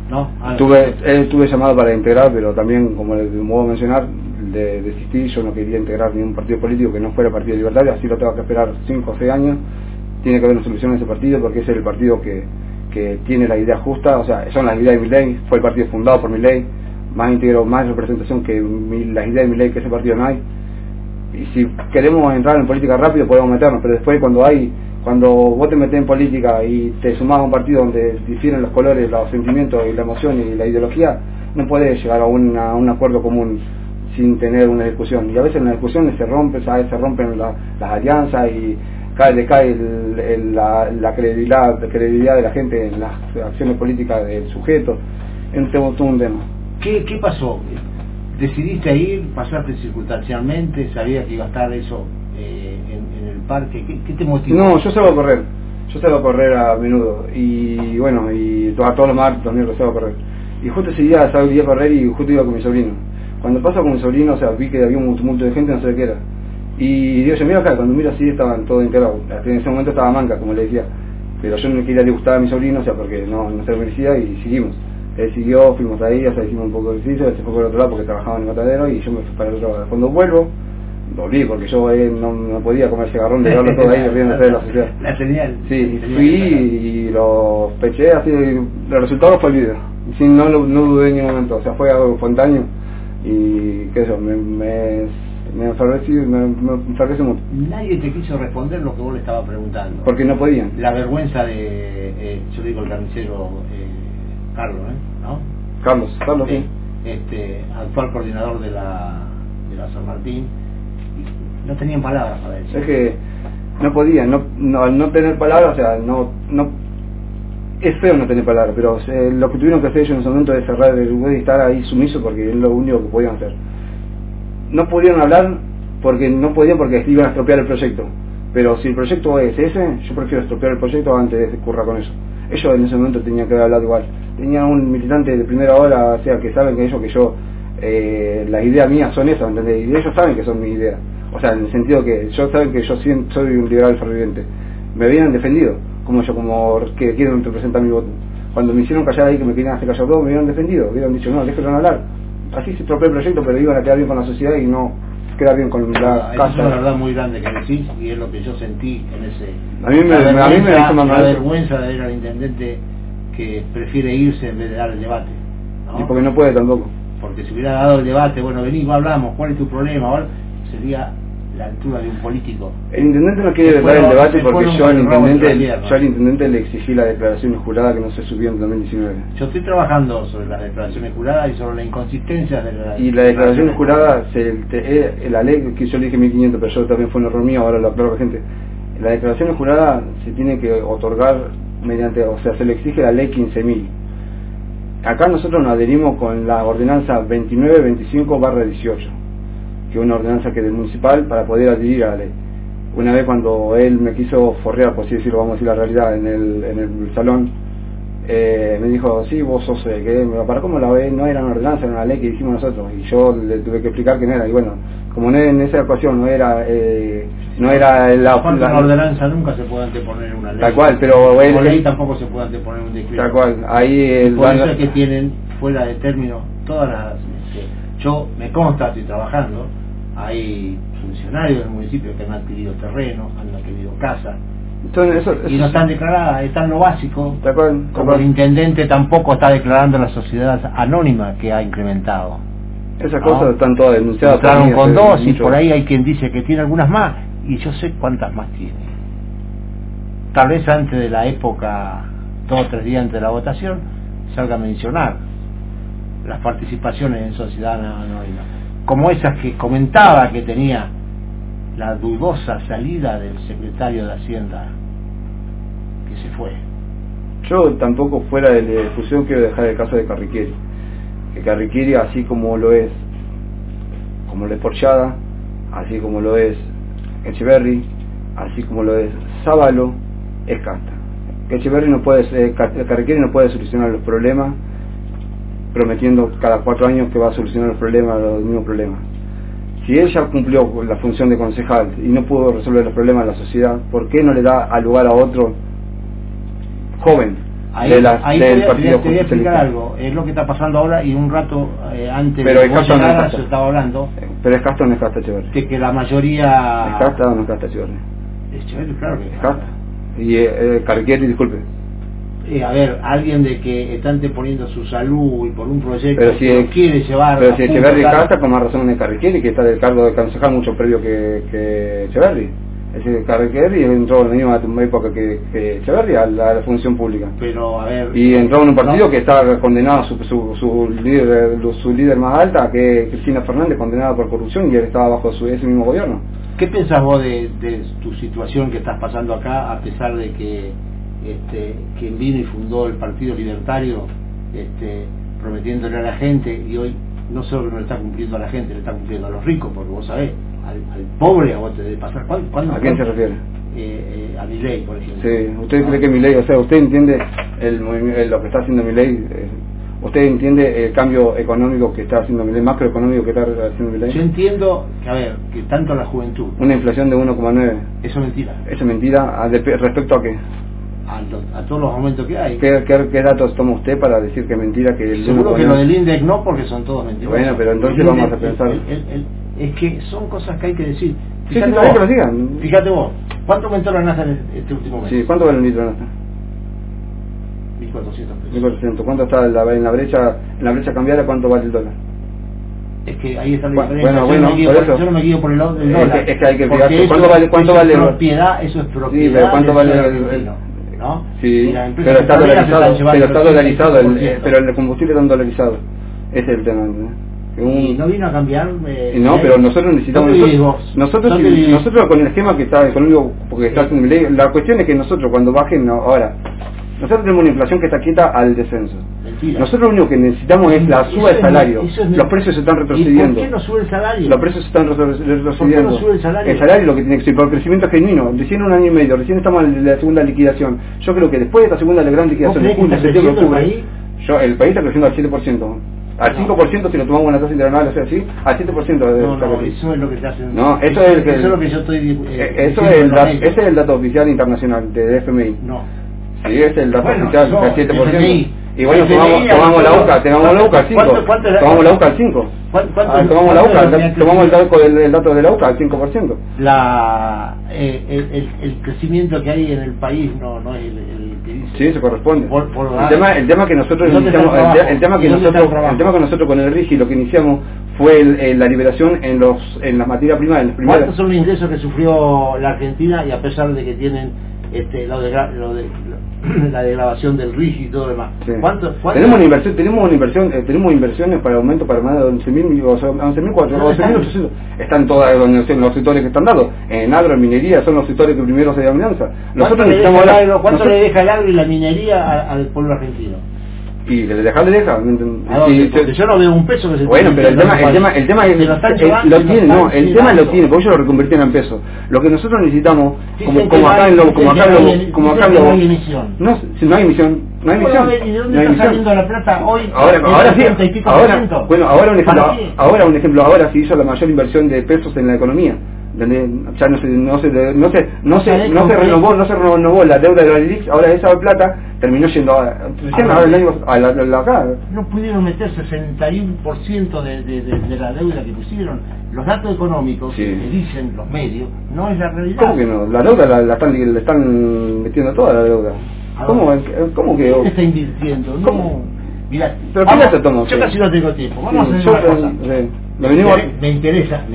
Estuve llamado para integrar, pero también, como les voy a mencionar, desistí. Yo no quería integrar ningún partido político que no fuera Partido Libertario, así lo tengo que esperar 5 o 6 años. Tiene que haber una solución en ese partido, porque ese es el partido que tiene la idea justa, o sea, son las ideas de Milei, fue el partido fundado por Milei, más íntegro, más representación que las ideas de Milei, que ese partido no hay. Y si queremos entrar en política rápido podemos meternos, pero después cuando vos te metés en política y te sumás a un partido donde difieren los colores, los sentimientos y la emoción y la ideología, no podés llegar a un acuerdo común sin tener una discusión. Y a veces en las discusiones se rompen las alianzas y decae la credibilidad de la gente en las acciones políticas del sujeto. Es todo un tema. ¿Qué pasó? ¿Decidiste ir? ¿Pasaste circunstancialmente? ¿Sabías que iba a estar eso en el parque? ¿Qué te motivó? No, yo salgo a correr a menudo, y bueno, y a todos los martes también lo salgo a correr, y justo ese día salí a correr y justo iba con mi sobrino. Cuando paso con mi sobrino, o sea, vi que había un tumulto de gente, no sé qué era, y digo, yo miro acá, cuando miro así estaban todos integrados, en ese momento estaba manca, como le decía, pero yo no quería disgustar a mi sobrino, o sea, porque no se lo merecía, y seguimos. Él siguió, fuimos ahí, o sea, hicimos un poco de ejercicio, él se fue por el otro lado porque trabajaba en el matadero, y yo me fui para el otro lado. Cuando volví porque yo no podía comer cigarrón de verlo todo ahí riéndose de la sociedad. La señal. Sí, fui y lo peché, así, el resultado fue el video. No dudé en ningún momento, o sea, fue algo espontáneo, y qué sé yo, me enferrecí mucho. Nadie te quiso responder lo que vos le estabas preguntando. Porque no podían. La vergüenza de, yo le digo el carnicero, Carlos, ¿no? Carlos, sí. Actual coordinador de la San Martín, no tenían palabras para eso. Es que no podían, al no tener palabras, o sea, no es feo no tener palabras, pero lo que tuvieron que hacer ellos en ese momento es cerrar el web y estar ahí sumiso, porque es lo único que podían hacer. No podían hablar porque iban a estropear el proyecto, pero si el proyecto es ese, yo prefiero estropear el proyecto antes de que ocurra con eso. Ellos en ese momento tenían que haber hablado igual. Tenían un militante de primera hora, o sea, que saben que las ideas mías son esas, ¿entendés? Y ellos saben que son mis ideas. O sea, en el sentido que ellos saben que yo soy un liberal ferviente. Me habían defendido, como que quieren representar mi voto. Cuando me hicieron callar ahí, que me querían hacer callar todo, me habían defendido. Hubieran dicho, no, déjenlo hablar. Así se estropeó el proyecto, pero iban a quedar bien con la sociedad y no queda bien con la Eso casa. es una verdad muy grande que decís, y es lo que yo sentí en ese... A mí me hizo la mal. vergüenza de ver al intendente que prefiere irse en vez de dar el debate, ¿no? Y porque no puede tampoco. Porque si hubiera dado el debate, bueno, vení, hablamos, ¿cuál es tu problema? Ahora sería la altura de un político. El intendente no quiere dar el debate porque yo al intendente le exigí la declaración jurada que no se subió en 2019. Yo estoy trabajando sobre las declaraciones juradas y sobre la inconsistencia de la... Y la declaración jurada, la ley que yo le dije 1500, pero yo también fue un error mío, ahora lo aclaro a la gente. La declaración jurada se tiene que otorgar mediante, o sea, se le exige la ley 15.000. Acá nosotros nos adherimos con la ordenanza 2925/18, que es una ordenanza que es del municipal para poder adherir a la ley. Una vez cuando él me quiso forrear, por así decirlo, vamos a decir la realidad, en el salón, me dijo, sí, vos sos, ¿para cómo la ves? No era una ordenanza, era una ley que dijimos nosotros, y yo le tuve que explicar que no era, y bueno, como no, en esa ocasión no era una ordenanza nunca se puede anteponer una ley. Tal cual, pero como ley tampoco se puede anteponer un decreto. Tal cual, ahí por eso es que tienen fuera de término todas las... yo me consta, estoy trabajando, hay funcionarios del municipio que han adquirido terreno, han adquirido casa, entonces, y no están declaradas, están lo básico. Tal cual, como el intendente tampoco está declarando la sociedad anónima que ha incrementado. Esas cosas están todas denunciadas. Entraron con dos y por ahí hay quien dice que tiene algunas más, y yo sé cuántas más tiene. Tal vez antes de la época, 2 o 3 días antes de la votación, salga a mencionar las participaciones en sociedad anónima, como esas que comentaba que tenía la dudosa salida del secretario de Hacienda que se fue. Yo tampoco, fuera de la discusión, quiero dejar el caso de Carriqueri, que Carriqueri, así como lo es Porchada, así como lo es Echeverri, así como lo es Sábalo, es casta. Echeverri Carriqueri no puede solucionar los problemas prometiendo cada 4 años que va a solucionar los mismos problemas. Si él ya cumplió la función de concejal y no pudo resolver los problemas de la sociedad, ¿por qué no le da al lugar a otro joven del partido? Te voy a explicar algo, es lo que está pasando ahora, y un rato antes pero de que vos llegaras se estaba hablando. Pero es casta o no es casta Echeverri. Que la mayoría... ¿Es casta o no es casta Echeverri? Echeverri, claro que es casta. Y Carriqueri, disculpe. A ver, alguien de que está anteponiendo su salud y por un proyecto pero si que quiere llevar... Pero si Echeverri casta, con más razón es Carriqueri, que está del cargo de concejal mucho previo que Echeverri. Es decir, Carriqueri entró en la misma época que Echeverri a la función pública. Pero, a ver... Y entró en un partido que está condenado, su líder más alta, que es Cristina Fernández, condenada por corrupción, y él estaba bajo ese mismo gobierno. ¿Qué pensás vos de tu situación que estás pasando acá, a pesar de que quien vino y fundó el Partido Libertario prometiéndole a la gente, y hoy no solo que no le está cumpliendo a la gente, le está cumpliendo a los ricos, porque vos sabés, al pobre a vos te debe pasar? ¿Cuándo? ¿A quién se refiere? A Milei, por ejemplo. Sí, ¿usted cree que Milei, o sea, usted entiende lo que está haciendo Milei? ¿Usted entiende el cambio económico que está haciendo Milei, macroeconómico que está haciendo Milei? Yo entiendo que, a ver, que tanto la juventud... Una inflación de 1,9. Eso es mentira. ¿Eso es mentira? ¿Respecto a qué? A todos los aumentos que hay. ¿Qué datos toma usted para decir que es mentira? Seguro que lo del INDEC no, porque son todos mentirosos. Bueno, pero entonces vamos a pensar... es que son cosas que hay que decir. Fíjate vos, que lo digan. Fíjate vos, ¿cuánto aumentó la nafta este último mes? Sí, ¿cuánto vale el litro de nafta? 1.400 pesos. 1.400. ¿Cuánto está en la brecha cambiaria? ¿Cuánto vale el dólar? Es que ahí está la diferencia. Yo no me guío por el dólar. Es que hay que fijarse. ¿Cuánto vale? Eso es propiedad. Sí, pero ¿cuánto vale ¿no? Sí, pero está dolarizado. Pero el combustible está dolarizado. Ese es el tema. Y no vino a cambiar. No, pero nosotros necesitamos. Nosotros con el esquema que está económico, porque está haciendo Milei, la cuestión es que nosotros cuando bajen ahora, nosotros tenemos una inflación que está quieta al descenso. Mentira. Nosotros lo único que necesitamos es la suba de salario. Los precios se están retrocediendo. ¿Y por qué no sube el salario? Los precios se están retrocediendo. ¿Por qué no sube el salario? El salario es lo que tiene que subir, por el crecimiento genuino. Recién 1 año y medio, recién estamos en la segunda liquidación. Yo creo que después de esta segunda gran liquidación, en julio, septiembre, octubre, el país está creciendo al 7%. Al 5% si lo tomamos una tasa interanual, o sea, sí, al 7%. No, eso es lo que te hacen. No, eso es lo que yo estoy. Ese es el dato oficial internacional de FMI. No. Sí, ese es el dato oficial, al 7%. FMI. Y bueno, tomamos la UCA al 5. Tomamos la UCA al 5. Tomamos la UCA, tomamos el dato de la UCA, al 5%. El crecimiento que hay en el país no es el que dice. Sí, se corresponde. El tema que nosotros iniciamos, el tema que nosotros con el RIGI lo que iniciamos fue la liberación en las materias primas. ¿Cuántos son los ingresos que sufrió la Argentina y a pesar de que tienen la degradación del RIGI y todo lo demás? Sí. Tenemos inversiones para aumento para más de 11.400. Están todas los sectores que están dados. En agro, en minería, son los sectores que primero se dan alianza. ¿Cuánto le deja el agro y la minería al pueblo argentino? Y que le deja. Porque yo no veo un peso que se. Bueno, pero el tema es lo tiene, porque ellos lo reconvirtieron en pesos. Lo que nosotros necesitamos, como acá no hay emisión. No hay emisión. ¿Y de dónde está saliendo la plata hoy? Ahora un ejemplo, ahora se hizo la mayor inversión de pesos en la economía. Ya no se renovó la deuda de la LIX, ahora esa plata terminó yendo acá. No pudieron meter 61% de la deuda que pusieron. Los datos económicos que dicen los medios no es la realidad. ¿Cómo que no? La deuda la están metiendo toda la deuda. ¿Cómo que? ¿Qué está invirtiendo? No. Mirá, yo casi no tengo tiempo. Vamos a hacer una cosa. Me interesa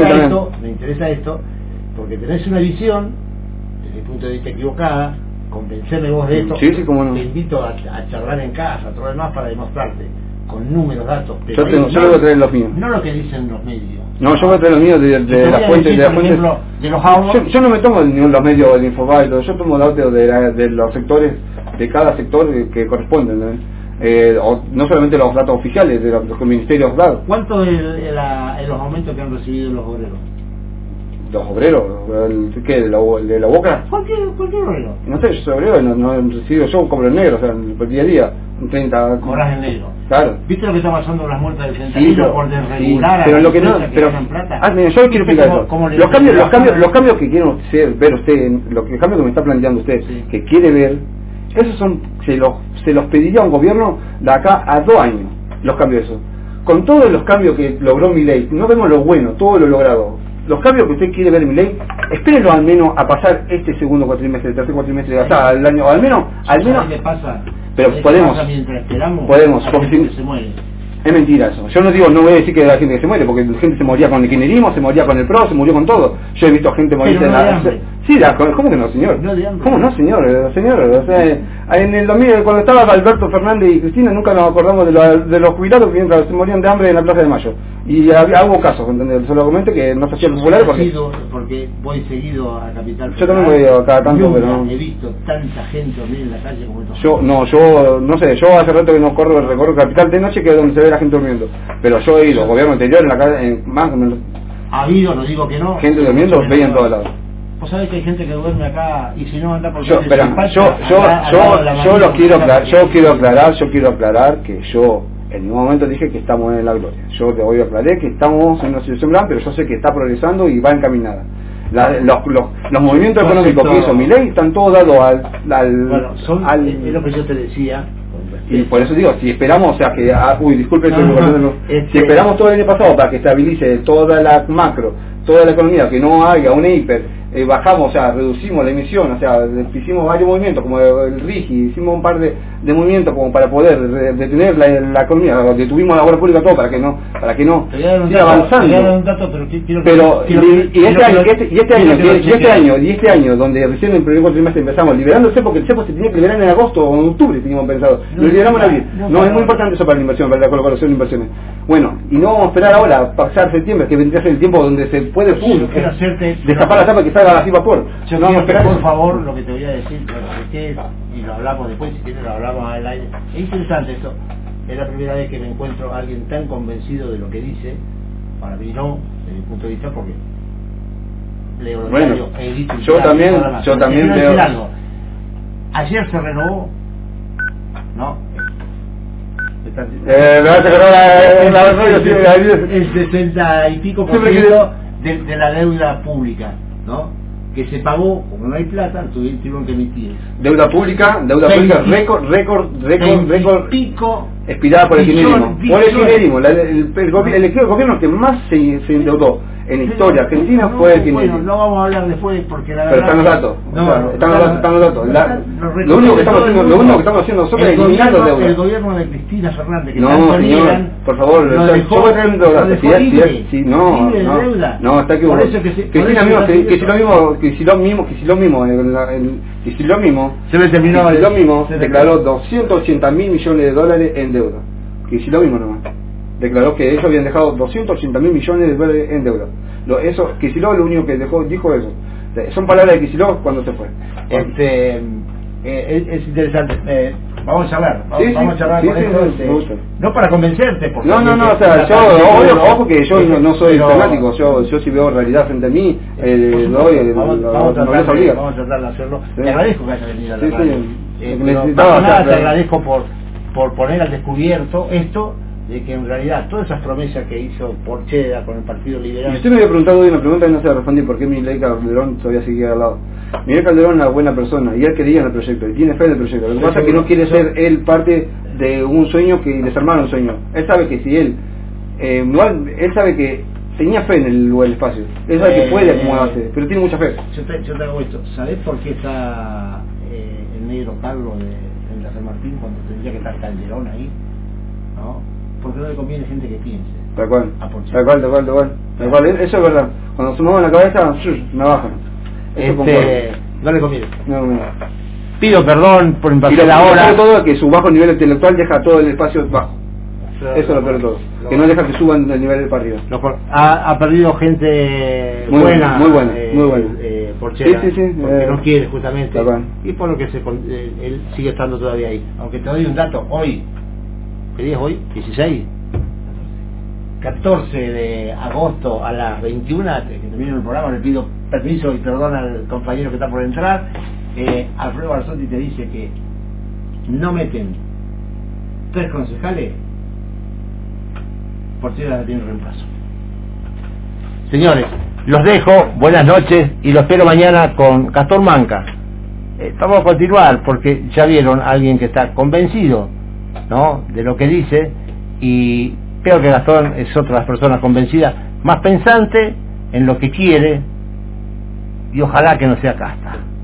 esto porque tenés una visión desde el punto de vista equivocada. Convencerme vos de esto. Te invito a charlar en casa, todo lo demás para demostrarte con números, datos. Yo voy a traer los míos. No lo que dicen los medios. No, yo voy a traer los míos de las fuentes. De los ahorros. Yo no me tomo los medios del Infobae, yo tomo datos de los sectores, de cada sector que corresponden, ¿no? No solamente los datos oficiales de los ministerios dados. ¿Cuánto es los aumentos que han recibido los obreros? ¿Los obreros? ¿Qué? ¿De la Boca? Cualquier obrero. No sé, yo soy obrero, no he recibido, yo cobro en negro, o sea, el día a día, 30... Cobras en negro. Claro. ¿Viste lo que está pasando con las muertes del fentanilo por desregular pero a lo que no, pero plata? Mira, yo quiero explicar eso. Los cambios que quiero ver usted, los cambios que me está planteando usted, que quiere ver, esos se los pediría a un gobierno de acá a 2 años, los cambios esos. Con todos los cambios que logró Milei, no vemos lo bueno, todo lo logrado. Los cambios que usted quiere ver en Milei, espérenlo al menos a pasar este segundo cuatrimestre, el tercer cuatrimestre de hasta el año, al menos. ¿Qué pasa? Pero podemos, porque se muere. Es mentira eso. Yo no voy a decir que la gente que se muere, porque la gente se moría con el kirchnerismo, se moría con el PRO, se murió con todo. Yo he visto gente morirse en la... Sí, ¿cómo que no, señor? ¿Cómo no, señor? O sea, en el 2000, cuando estaba Alberto Fernández y Cristina, nunca nos acordamos de los jubilados que se morían de hambre en la Plaza de Mayo. Y hubo casos, ¿entendés? Se lo comenté que no se hacía popular porque voy seguido a Capital Federal. Yo también voy cada tanto, pero no. He visto tanta gente dormir en la calle como esto. Yo no sé, yo hace rato que no recorro Capital de noche, que es donde se ve la gente durmiendo. Pero yo he ido, gobierno anterior, en la calle, más o menos. Ha habido, no digo que no. Gente durmiendo, veía en todos lados. Vos sabés que hay gente que duerme acá y si no anda por yo quiero aclarar que yo en ningún momento dije que estamos en la gloria. Yo hoy aclaré que estamos en una situación grande, pero yo sé que está progresando y va encaminada. Los movimientos económicos que hizo Milei están todos dados es lo que yo te decía. Y por eso digo, si esperamos, o sea que, disculpe, si esperamos todo el año pasado para que estabilice toda la macro, toda la economía, que no haya un hiper, bajamos, o sea, reducimos la emisión, o sea, hicimos varios movimientos, como el RIGI, hicimos un par de movimientos como para poder detener la economía, detuvimos la obra pública, todo para que no siga avanzando. Y este año, donde recién en el primer trimestre empezamos liberándose, porque el cepo se tenía que liberar en agosto o en octubre, teníamos pensado, lo liberamos en abril. No, es muy importante eso para la inversión, para la colocación de inversiones. Bueno, y no vamos a esperar ahora, pasar septiembre, que vendría a ser el tiempo donde se puede destapar la tapa que salga así vapor. Yo no quiero que, por favor, lo que te voy a decir, y lo hablamos después, si quieres lo hablamos al aire. Es interesante esto. Es la primera vez que me encuentro a alguien tan convencido de lo que dice. Para mí no, desde mi punto de vista, porque leo los diarios, edito. Yo también veo. Algo. Ayer se renovó, ¿no? El 60 y pico % de la deuda pública, ¿no? que se pagó, como no hay plata, tuvieron que emitir. Deuda pública récord pico expirada por el kirchnerismo. Por el kirchnerismo, el gobierno que más se endeudó en historia argentina fue el kirchnerismo. Bueno, no vamos a hablar después porque la verdad. Pero están los datos. Están los datos. Lo único que estamos haciendo nosotros es eliminando deuda. El gobierno de Cristina Fernández, que no, señor, por favor, yo voy a traer un dato. No, está equivocado. Cristina mismo, que si lo mismo declaró 280.000 millones de dólares en deuda. Que si lo mismo nomás. Declaró que ellos habían dejado 280.000 millones de dólares en deuda. Eso, Kicillof lo único que dijo eso. Son palabras de Kicillof cuando se fue. Es interesante. Vamos a charlar. Vamos a charlar con esto. No para convencerte. Porque no, o sea, ojo que yo no soy fanático. Yo si veo realidad frente a mí, vamos a tratar de hacerlo. Sí. Te agradezco que hayas venido a la radio. Te agradezco por poner al descubierto esto, de que en realidad todas esas promesas que hizo Porchela con el Partido Liberal. Y usted me había preguntado hoy una pregunta y no se la respondí, ¿por qué Miguel Calderón todavía sigue al lado? Miguel Calderón es una buena persona y él creía en el proyecto y tiene fe en el proyecto. Lo que pasa es que no quiere ser él parte de un sueño que desarmar un sueño. Él sabe que si él sabe que tenía fe en el espacio, él sabe que puede acomodarse, pero tiene mucha fe. Yo te hago esto. ¿Sabés por qué está el negro Carlos de la San Martín cuando tendría que estar Calderón ahí? ¿No? Porque no le conviene gente que piense. Tal cual. Eso es verdad. Cuando se mueven la cabeza, me bajan. No le conviene. No. Pido perdón por impactar la hora. Y lo peor de todo es que su bajo nivel intelectual deja todo el espacio bajo. Eso es lo peor de todo. Que no deja que suban el nivel para arriba. Ha perdido gente muy buena. Muy buena. Porchela, sí. Porque no quiere justamente. Y por lo que él sigue estando todavía ahí. Aunque te doy un dato. Hoy, ¿qué día es hoy? 16. 14 de agosto a las 21, que termino el programa, le pido permiso y perdón al compañero que está por entrar. Alfredo Barsotti te dice que no meten 3 concejales, Porchela la tiene reemplazo. Señores, los dejo, buenas noches y los espero mañana con Castor Manca. Vamos a continuar porque ya vieron a alguien que está convencido, ¿no?, de lo que dice, y creo que Gastón es otra de las personas convencidas, más pensante en lo que quiere, y ojalá que no sea casta.